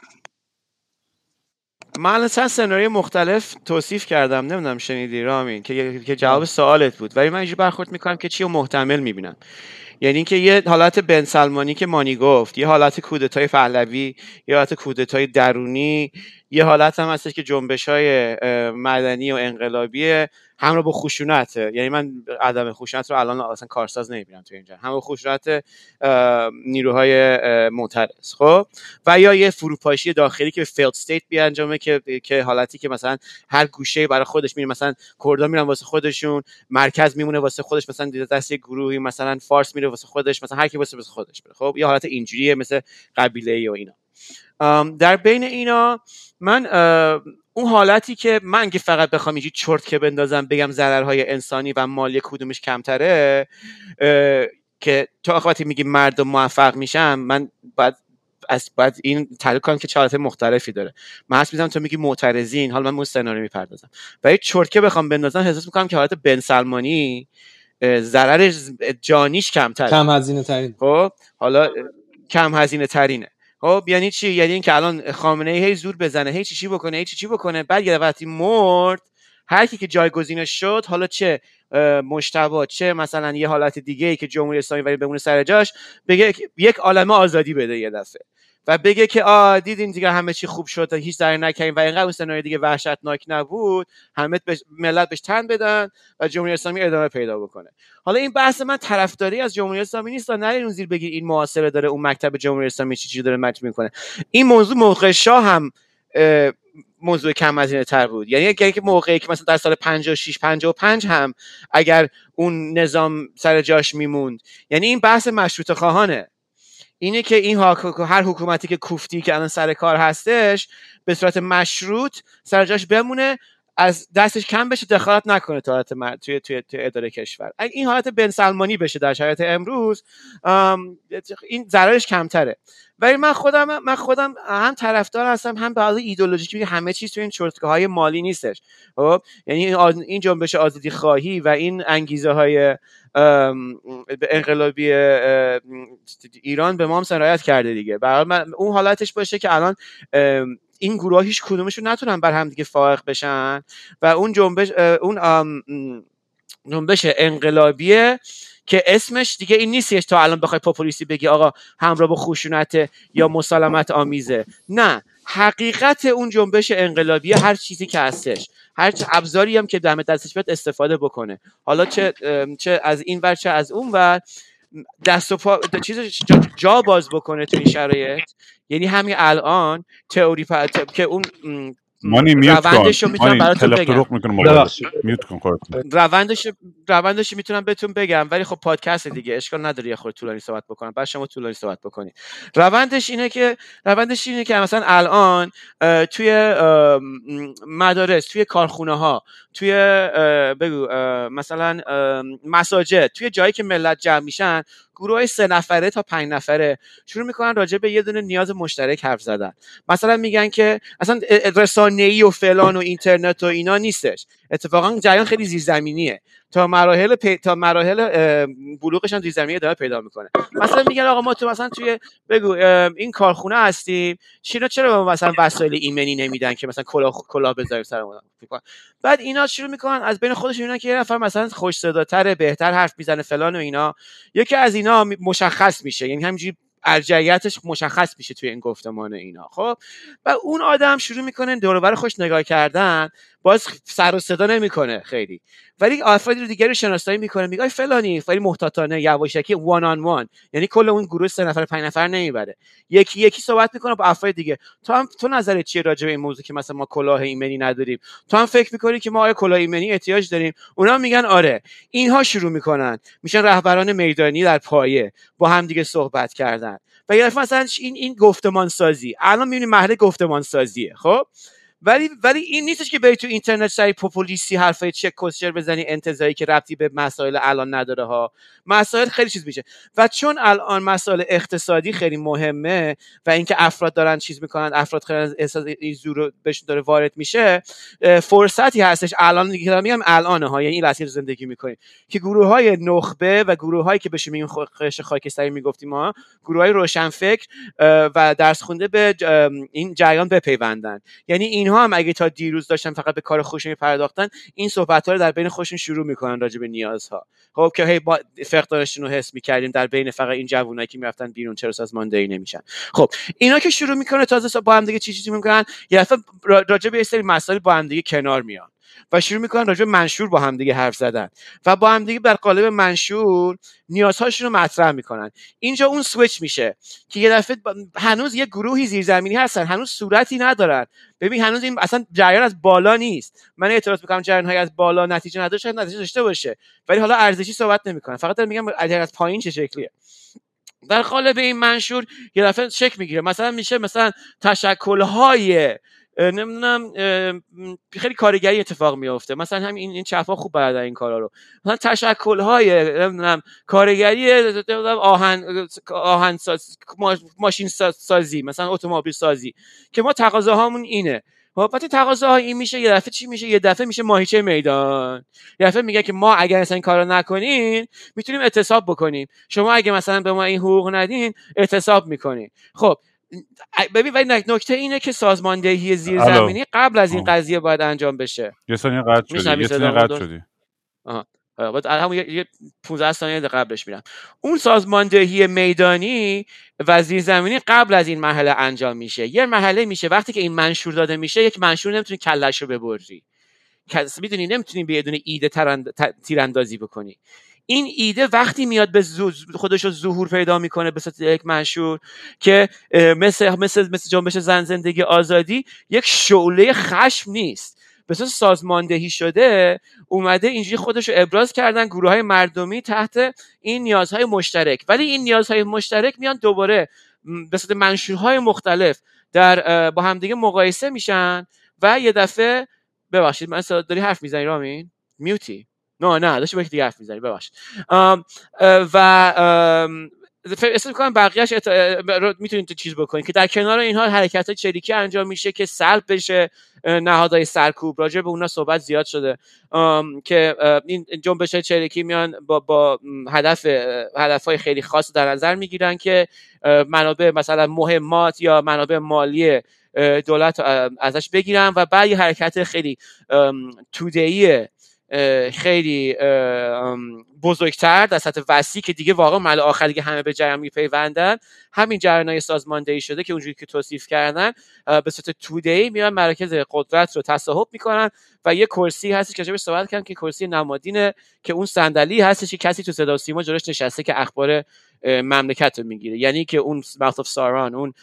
من الان چند سناریو مختلف توصیف کردم، نمیدونم شنیدی رامین که که جواب سوالت بود، ولی من اینجوری برخورد میکنم که چی رو محتمل میبینم. یعنی اینکه یه حالت بن سلمانی که مانی گفت، یه حالت کودتای پهلوی، یه حالت کودتای درونی، یه حالت هم هستش که جنبش‌های مدنی و انقلابی همراه با خشونت. یعنی من عدم خشونت رو الان اصلا کارساز نمیبینم تو اینجا، همراه با خشونت نیروهای معترض، خب، و یا یه فروپاشی داخلی که فیلد استیت بیانجامه که که حالتی که مثلا هر گوشه برای خودش میره، مثلا کردا میرن واسه خودشون، مرکز میمونه واسه خودش، مثلا دست یک گروهی مثلا فارس میره واسه خودش، مثلا هر کی واسه خودش بره. خب یه حالت اینجوریه مثل قبیله‌ای و اینا. در بین اینا من اون حالتی که من که فقط بخوام اینجوری چرت که بندازم بگم ضررهای انسانی و مالی کدومش کمتره، که تا وقتی میگی مردم موفق میشن، من بعد از بعد این تعریف کنم که چه حالت مختلفی داره. من حس می‌زنم تو میگی معترضین، حالا من اون سناریو میپردازم و یه چرت که بخوام بندازم احساس میکنم که حالت بن سلمانی ضرر جانیش کمتره، کم هزینه ترین. خب حالا کم هزینه ترینه. خب یعنی چی؟ یعنی این که الان خامنه ای هی زور بزنه، هی چی چی بکنه، هی چی چی بکنه، بعد یه وقتی مرد هر کی که جایگزینش شد، حالا چه مجتبی چه مثلا یه حالت دیگه ای که جمهوری اسلامی ولی بمونه سر جاش، بگه یک عالمه آزادی بده یه دفعه و بگه که آ دیدین دیگه همه چی خوب شد، هیچ ضرری نکردیم و اینقدر اون سناریو دیگه وحشتناک نبود، همه بش... ملت بهش تن بدن و جمهوری اسلامی ادامه پیدا بکنه. حالا این بحث من طرفداری از جمهوری اسلامی نیست، نرین اون زیر بگیر این معاصره داره، اون مکتب جمهوری اسلامی چی چی داره مچ میکنه. این موضوع موقع شاه هم موضوع کم هزینه تر بود. یعنی اگه که موقعی که مثلا در سال پنجاه و شش پنجاه و پنج هم اگر اون نظام سر جاش میموند، یعنی این بحث مشروطه خواهانه، اینه که این هر حکومتی که کوفتی که الان سر کار هستش به صورت مشروط سر جاش بمونه، از دستش کم بشه، دخالت نکنه تو حالت مر... توی توی توی اداره کشور. اگه این حالت بن سلمانی بشه در شرایط امروز، این ضررش کمتره. ولی من خودم من خودم هم طرفدار هستم هم به لحاظ ایدئولوژیکی که همه چیز تو این چرتکه‌های مالی نیستش. خب یعنی این آز... این جنبش آزادی خواهی و این انگیزه های انقلابی ایران به ما هم سرایت کرده دیگه. برای من اون حالتش باشه که الان این گروه هیچ کدومشون نتونن بر هم دیگه فائق بشن و اون جنبش اون جنبش انقلابیه که اسمش دیگه این نیستش تا الان بخوای پاپولیستی بگی آقا همراه با خشونت یا مسالمت آمیزه. نه، حقیقت اون جنبش انقلابی هر چیزی که هستش، هر چه ابزاری هم که دم دستش بیاد استفاده بکنه، حالا چه چه از این ور چه از اون ور، دست و پا چیز جا, جا باز بکنه تو این شرایط. یعنی همین الان تئوری پا... ت... که اون مانی میوت کن، روندشو میتونم براتون بگم. میوت کن کارت. روندش روندش میتونم بهتون بگم، ولی خب پادکست دیگه اشکال نداره یه خورده طولانی صحبت بکنم، بعد شما طولانی صحبت بکنید. روندش اینه که روندش اینه که مثلا الان توی مدارس، توی کارخونه ها، توی بگو مثلا مساجد، توی جایی که ملت جمع میشن، گروه سه نفره تا پنج نفره شروع میکنن راجع به یه دونه نیاز مشترک حرف زدن. مثلا میگن که اصلا رسانه‌ای و فلان و اینترنت و اینا نیستش، اتفاقا جریان خیلی زیرزمینیه، تا مراحل پی... تا مراحل بلوغش هم زیرزمینی داره پیدا میکنه. مثلا میگن آقا ما تو مثلا توی بگو این کارخونه هستیم، چرا چرا مثلا وسایل ایمنی نمیدن که مثلا کلاه کلاه بذاریم سرمون. بعد اینا شروع میکنن از بین خودشون میگن که یه نفر مثلا خوش صداتره، بهتر حرف میزنه فلان و اینا، یکی از اینا مشخص میشه، یعنی همینجوری ارجعیتش مشخص میشه توی این گفتمان اینا. خب و اون آدم شروع میکنه دور و بر خوش نگاه کردن، باز سر و صدا نمیکنه خیلی، ولی افراد دیگه رو شناسایی میکنه، میگه فلانی، ولی محتاطانه یواشکی وان آن وان، یعنی کل اون گروه سه نفر پنج نفر نمیبره، یکی یکی صحبت میکنه با افراد دیگه. تو هم تو نظرت چیه راجع به این موضوع که مثلا ما کلاه ایمنی نداریم؟ تو هم فکر میکنی که ما آیا کلاه ایمنی احتیاج داریم؟ اونا میگن آره. اینها شروع میکنن میشن رهبران میدانی در پایه، با هم دیگه صحبت کردن و یا مثلا این این گفتمان سازی. الان میبینیم مرحله گفتمان سازیه. خب ولی ولی این نیستش که بری تو اینترنت سری پوپولیستی حرفای چک کوشر بزنی انتزاعی که ربطی به مسائل الان نداره ها. مسائل خیلی چیز میشه و چون الان مسائل اقتصادی خیلی مهمه و اینکه افراد دارن چیز میکنن، افراد خیلی احساس این زور بهشون داره وارد میشه، فرصتی هستش الان دیگه میگم الانه ها، یعنی این لحظه زندگی میکنیم که گروه های نخبه و گروه هایی که بهش میگیم خش خاکستری میگفتیم ما، گروه های روشنفکر و درس خونده به این جریان بپیوندن. یعنی اینها هم اگه تا دیروز داشتن فقط به کار خودشون میپرداختن، این صحبت‌ها رو در بین خودشون شروع میکنن راجع به نیازها. خب که هی با فقدانشون رو حس میکردیم در بین فقط این جوونایی که میرفتن بیرون چرا سازماندهی نمیشن. خب اینا که شروع میکنه تازه با هم دیگه چی چیزی میکنن، یه دفعه راجع به یه سری مسائل با هم دیگه کنار میان و شروع میکنن راجع به منشور با هم دیگه حرف زدن و با هم دیگه در قالب منشور نیازهاشون رو مطرح میکنن. اینجا اون سویچ میشه که یه دفعه هنوز یه گروهی زیرزمینی هستن، هنوز صورتی ندارن. ببین هنوز این اصلا جریان از بالا نیست. من اعتراض میکنم جریان های از بالا نتیجه نداره، شاید نتیجه داشته باشه ولی حالا ارزشی صحبت نمیکنن، فقط دارم میگم از پایین چه شکلیه. در قالب این منشور یه دفعه شک میگیره، مثلا میشه مثلا تشکل‌های نمیدونم خیلی کارگری اتفاق میفته، مثلا همین این چپا خوب بلدن این کارا رو، مثلا تشکل‌های نمیدونم کارگری آهن آهن ساز، ماشین سازی، مثلا اتومبیل سازی که ما تقاضاهامون اینه. وقتی تقاضاها این میشه یه دفعه چی میشه؟ یه دفعه میشه ماهیچه میدان. یه دفعه میگه که ما اگر مثلا این کارو نکنین میتونیم اعتصاب بکنیم، شما اگه مثلا به ما این حقوق ندین اعتصاب میکنین. خب ببین ولی نکته اینه که سازماندهی زیرزمینی قبل از این قضیه باید انجام بشه. یه ثانیه قطع شدی یه ثانیه قطع شدی آها بعد همون یه پانزده ثانیه قبلش میرم. اون سازماندهی میدانی و زیرزمینی قبل از این مرحله انجام میشه. یه مرحله میشه وقتی که این منشور داده میشه، یک منشور نمیتونی کله‌ش رو ببری، میدونی نمیتونی بدون ایده تیراندازی بکنی. این ایده وقتی میاد به خودش رو ظهور پیدا میکنه به صورت یک منشور که مثل مثل مثل جنبش زن زندگی آزادی یک شعله خشم نیست، به صورت سازماندهی شده اومده اینجوری خودش رو ابراز کردن گروه‌های مردمی تحت این نیازهای مشترک. ولی این نیازهای مشترک میان دوباره به صورت منشورهای مختلف در با هم دیگه مقایسه میشن و یه دفعه ببخشید من داری حرف میزنی رامین؟ میوتی؟ نه نه داشتی با یک دیگه حرف میزنی ببخشید. و فکر می‌کنم بقیه‌اش ات... میتونید تو چیز بکنید که در کنار اینها حرکت‌های چریکی انجام میشه که سلب بشه نهادهای سرکوب. راجع به اونها صحبت زیاد شده که این جنبش‌های چریکی میان با با هدف هدف‌های خیلی خاص در نظر میگیرن که منابع مثلا مهمات یا منابع مالی دولت ازش بگیرن و بعد یه حرکت خیلی توده‌ای خیلی بزرگتر در سطح وسیع که دیگه واقعا مل آخر دیگه همه به جریان میپیوندن، همین جریان‌های سازماندهی شده که اونجوری که توصیف کردن به صورت توده‌ای میان مراکز قدرت رو تصاحب میکنن و یه کرسی هستش که راجعش صحبت کردم که کرسی نمادینه که اون صندلی هستش که کسی تو صدا و سیما جلوش نشسته که اخبار مملکت رو میگیره، یعنی که اون mouth of Sauron، اون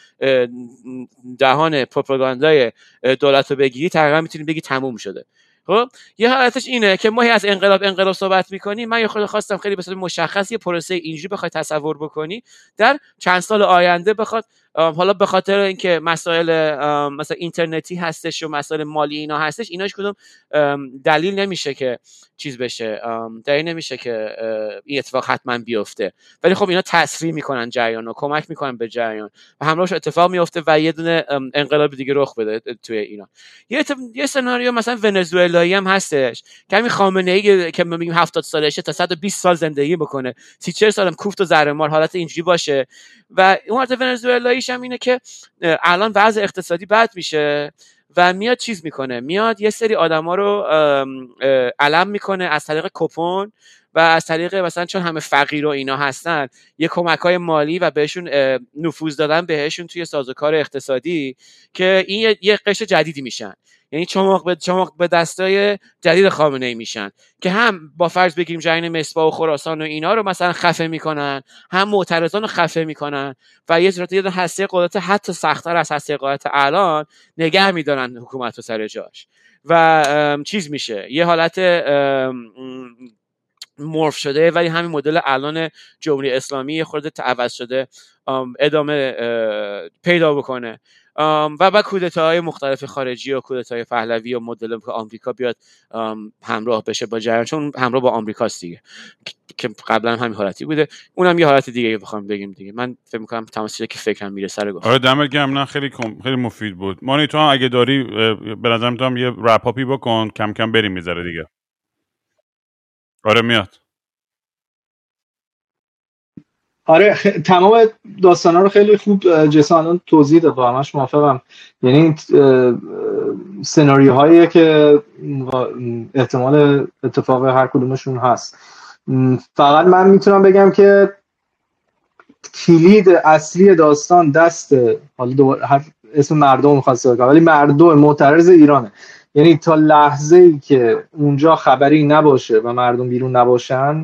دهان پروپاگاندای دولت رو بگیری تقریبا میتونی بگی تموم شده. خب یه حالتش اینه که ما از انقلاب انقلاب صحبت میکنیم. من یه خود خواستم خیلی به صورت مشخص یه پروسه اینجوری بخوای تصور بکنی در چند سال آینده بخواد، حالا به خاطر اینکه مسائل مثلا اینترنتی هستش و مسائل مالی اینا هستش، ایناش کدوم دلیل نمیشه که چیز بشه، دلیل نمیشه که این اتفاق حتما بیفته، ولی خب اینا تسریع میکنن جریان و کمک میکنن به جریان و همراهش اتفاق میفته و یه دونه انقلاب دیگه رخ بده توی اینا. یه یه سناریو مثلا ونزوئلایی هم هستش که همین خامنه‌ای که ما میگیم هفتاد سالشه تا صد و بیست سال زندگی بکنه، سی چهل سالم کوفت و زهرمار حالت اینجوری باشه و اون حالت ونزوئلاییش هم اینه که الان وضع اقتصادی بد میشه و میاد چیز میکنه، میاد یه سری آدما رو علم میکنه از طریق کوپون و از طریق مثلا چون همه فقیر و اینا هستن یه کمک‌های مالی و بهشون نفوذ دادن بهشون توی سازوکار اقتصادی که این یه قشر جدیدی میشن، یعنی چماق به چماق به دستای جدید خامنه‌ای میشن که هم با فرض بگیریم جنین مصباح و خراسان و اینا رو مثلا خفه میکنن، هم معترضان رو خفه میکنن و یه صورت یه هسته قدرت حتی سخت‌تر از هسته قدرت الان نگه میدارن حکومت رو سر جاش و چیز میشه یه حالت مورف شده، ولی همین مدل الان جمهوری اسلامی خورده عوض شده ادامه پیدا بکنه و بعد کودتاهای مختلف خارجی و کودتاهای پهلوی و مدل که آمریکا بیاد همراه بشه با جریان، چون همراه با آمریکاست دیگه که قبلا همین حالتی بوده، اونم یه حالت دیگه بخوام بگیم دیگه. من فکر می‌کنم تمام چیزی که فکرم میره سر گفت. آره دمت گرم، نه خیلی خیلی مفید بود. مانی تو اگه داری به نظرم تو هم یه رپ اپی بکن کم کم بریم میذاره دیگه. آره میاد. آره خ... تمام داستانا رو خیلی خوب جسان الان توضیح داد، با همش موافقم. یعنی سناریوهایی که احتمال اتفاق هر کدومشون هست. فقط من میتونم بگم که کلید اصلی داستان دست حالا دوباره هر اسم مردم می‌خواد ولی مردم معترض ایرانه. یعنی تا لحظه‌ای که اونجا خبری نباشه و مردم بیرون نباشن،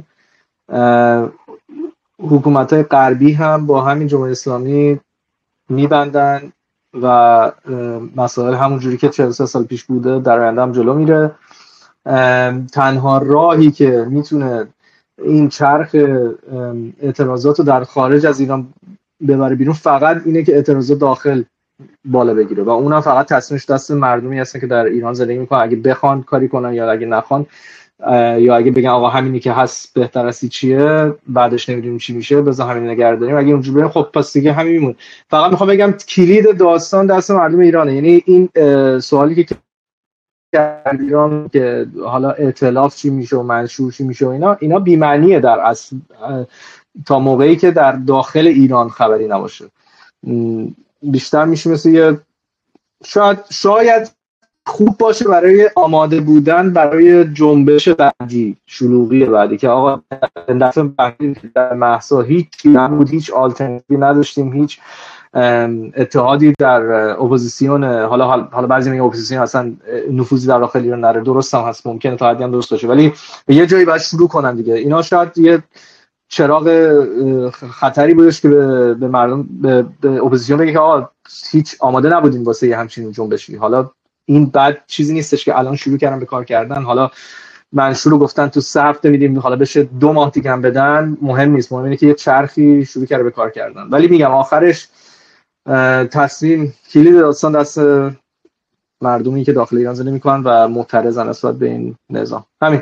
حکومت‌های غربی هم با همین جمهوری اسلامی میبندن و مسائل همون جوری که چهل و سه سال پیش بوده در آینده هم جلو میره. تنها راهی که میتونه این چرخ اعتراضات رو در خارج از ایران ببره بیرون فقط اینه که اعتراضات داخل بالا بگیره و اونم فقط تصمیمش دست مردمی هستن که در ایران زندگی میکنن، اگه بخوان کاری کنن یا اگه نخوان، یا اگه بگن آقا همینی که هست بهتر از چیه بعدش نمیدونیم چی میشه بذار همین نگه داریم، اگه اونجوری بریم خب پس دیگه همین میمونه. فقط میخوام بگم کلید داستان دست مردم ایرانه. یعنی این سوالی که ایران که حالا ائتلاف چی میشه و منشور چی میشه و اینا اینا بی معنیه در اصل تا موقعی که در داخل ایران خبری نباشه. بیشتر میشه مثل یه شاید شاید خوب باشه برای آماده بودن برای جنبش بعدی، شلوغی بعدی که آقا دفعه بعدی در مهسا هیچ نبود، هیچ آلترناتیوی نداشتیم، هیچ اتحادی در اپوزیسیون، حالا حالا بعضی میگن اپوزیسیون اصلا نفوذی در داخل ایران نداره، درست هم هست، ممکنه تا حدی هم درست باشه، ولی یه جایی باید شروع کنن دیگه. اینا شاید یه چراغ خطری بودش که به, به مردم به, به اپوزیسیون بگه که آقا هیچ آماده نبودیم واسه یه همچین جنبشی. حالا این بعد چیزی نیستش که الان شروع کردن به کار کردن، حالا منشور رو گفتن تو سه هفته میدیم، حالا بشه دو ماه دیگه هم بدن، مهم نیست، مهم اینه که یه چرخی شروع کرده به کار کردن. ولی میگم آخرش تصمیم کلید داستان دست مردمی که داخل ایران زندگی میکنن و معترضن نسبت به این نظام. همین.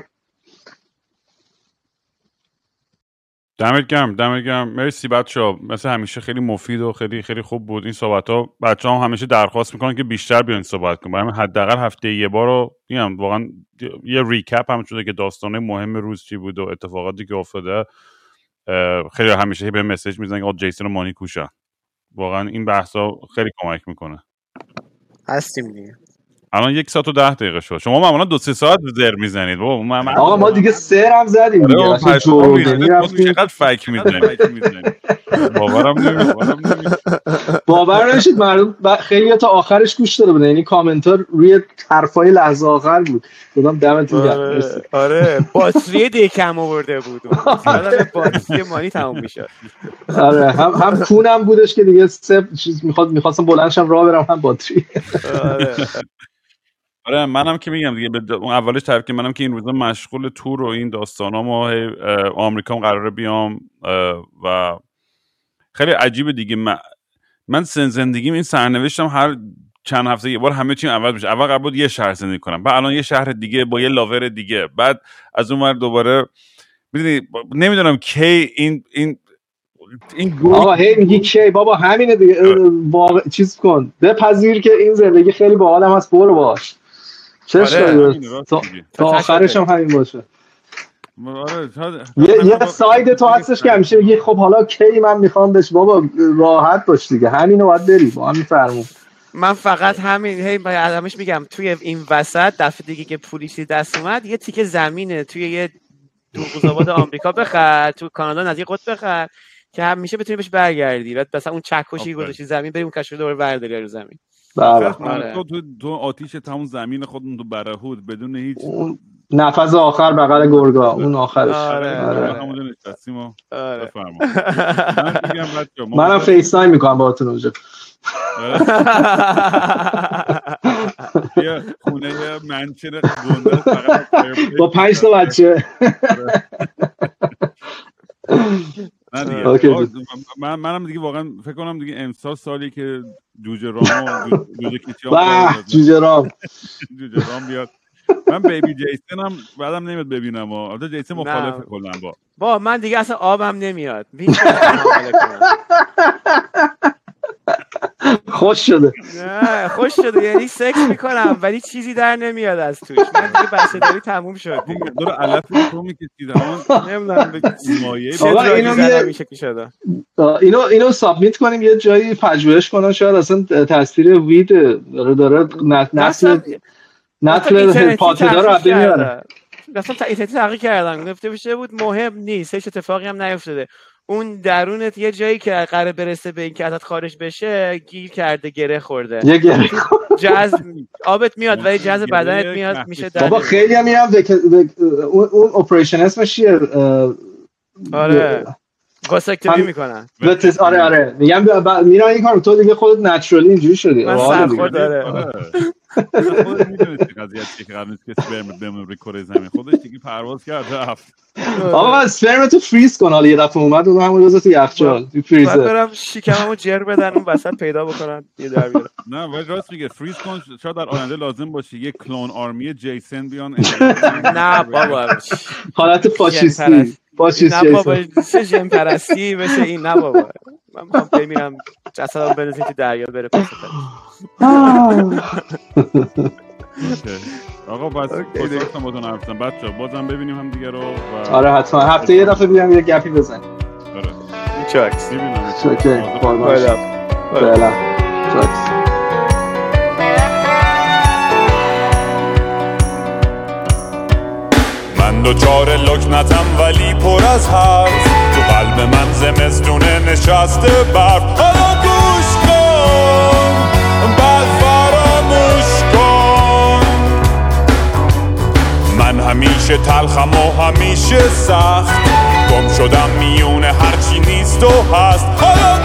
دمت گرم، دمت گرم، مرسی بچه‌ها، مثل همیشه خیلی مفید و خیلی خیلی خوب بود این صحبت‌ها. بچه‌ها هم همیشه درخواست میکنن که بیشتر بیان صحبت کنن، برای حداقل هفته یه بار رو میگم واقعا یه ریکپ هم شده که داستانه مهم روز چی بود و اتفاقاتی که افتاده. خیلی همیشه به مسیج میزنن که آقا جیسون و مانی کوشن، واقعا این بحثا خیلی کمک میکنه. هستیم دیگه. الان یک ساعت و ده دقیقه شد، شما معمولا دو سه ساعت زر میزنید بابا. من آقا ما دیگه سر هم زدیم دیگه، اصلا جوردنی رفتیم چقدر فک میزنید باورم نمیشه. باور نمیشید مردم خیلی تا آخرش گوش داده بودن، یعنی کامنتار روی حرفای لحظه آخر بود. خودم دمتون گرم. آره باتری دیگه کم آورده بود، مثلا باتری مانی تموم میشد. آره هم هم کونم بودش که دیگه سه چیز میخواد میخواستم بلندشم راه برم، هم باتری. آره آره منم که میگم دیگه به اون اولش تعریف که منم که این روزا مشغول تور و این داستانام و آمریکا قراره بیام و خیلی عجیبه دیگه. من من سن زندگیم این سرنوشتم هر چند هفته یه بار همه چی عوض میشه. اول قرار بود یه شهر زندگی کنم، بعد الان یه شهر دیگه با یه لاور دیگه، بعد از اون ور دوباره میدونی نمیدونم کی این این این آقا هی میگی کی بابا همینه دیگه. واقع چیز کن، بپذیر که این زندگی خیلی باحالم هست، برو باش. چه آره تا, تا آخرش هم همین باشه. آره یه, یه ساید تو هستش که همیشه میگی خب حالا کی من میخوام بش، بابا راحت باش دیگه، همینو باید بری با همین فرمون. من فقط همین هی آدمش میگم توی این وسط دفعه دیگه که پلیسی دست اومد یه تیکه زمینه توی یه تو قوزآباد آمریکا بخر، تو کانادا نزدیک قطب بخر که همیشه بتونی بهش برگردی. بعد مثلا اون چکشی گذاشتی زمین، بریم کشو دوباره برداری رو زمین. بله. تو تو تو آتیش تمام زمین خودمون تو برهود بدون هیچ نفس آخر بغل گرگا اون آخرش. آره آره همونجا نشستیم و بفرما. من میگم بچه‌ها منم فیس تایم میکنم باهاتون اونجا. یه خونه منچر گنده فقط با پنج تا بچه. نه دیگه من منم دیگه واقعا فکر کنم دیگه امسال سالی که جوجه رام و جوجه کیچیام جوجه رام جوجه رام بیاد. من بیبی جیسن هم بعدم نمیاد ببینم. البته جیسن مخالفه کلا با با من دیگه اصلا آبم نمیاد. خوش شده. نه خوش شده یعنی سکس میکنم ولی چیزی در نمیاد از توش. من دیگه بچه داری تموم شد دیگه. دور علف تو میکشید همون نمیدونم مایه. آقا اینو میشه که شده. اینو اینو سابمیت کنیم یه جایی پژوهش کنن شاید اصلا تاثیر وید داره داره نسل نسل پاتدا رو ببین میاره. مثلا تا اینترنت تحقیق کردن گفته بشه بود مهم نیست، هیچ اتفاقی هم نیفتاده. اون درونت یه جایی که قراره برسه به این که ازت خارج بشه گیر کرده، گره خورده. یه گره جذب آبت میاد ولی جذب بدنت میاد میشه در. بابا خیلی هم میرم اون اون اپریشن اسمش چیه؟ آره گاستکتومی میکنن. آره آره میگم میرن این کارو تو دیگه خودت نچرالی اینجوری شدی. من سرخورد داره. خودت میدونی چه قضیه که قرار نیست که اسپرم بمونه روی کره زمین، خودش دیگه پرواز کرد رفت. آقا اسپرم تو فریز کن، حالا یه دفعه اومد اون همون روزا تو یخچال تو فریزر. بعد برم شکممو جر بدن اون وسط پیدا بکنن یه در بیارن. نه ولی راست میگه فریز کن، شاید در آینده لازم باشه یه کلون آرمی جیسن بیان. نه بابا حالت فاشیستی فاشیست نه بابا چه جن پرستی بشه این. نه بابا من میخوام بمیرم جسدم بندازین تو دریا بره پس. آقا بس خوشحالم با تو نرفتم بچه‌ها، بازم ببینیم هم دیگه رو. آره حتما هفته یه دفعه بیام یه گپی بزنیم. آره چاکس میبینم. اوکی قربان فعلا چاکس. من دوچار لکنتم ولی پر از حرف، تو قلب من زمستونه نشسته برف. حالا گوش کن بعد فراموش کن، من همیشه تلخم و همیشه سخت، گم شدم میونه هرچی نیست و هست. حالا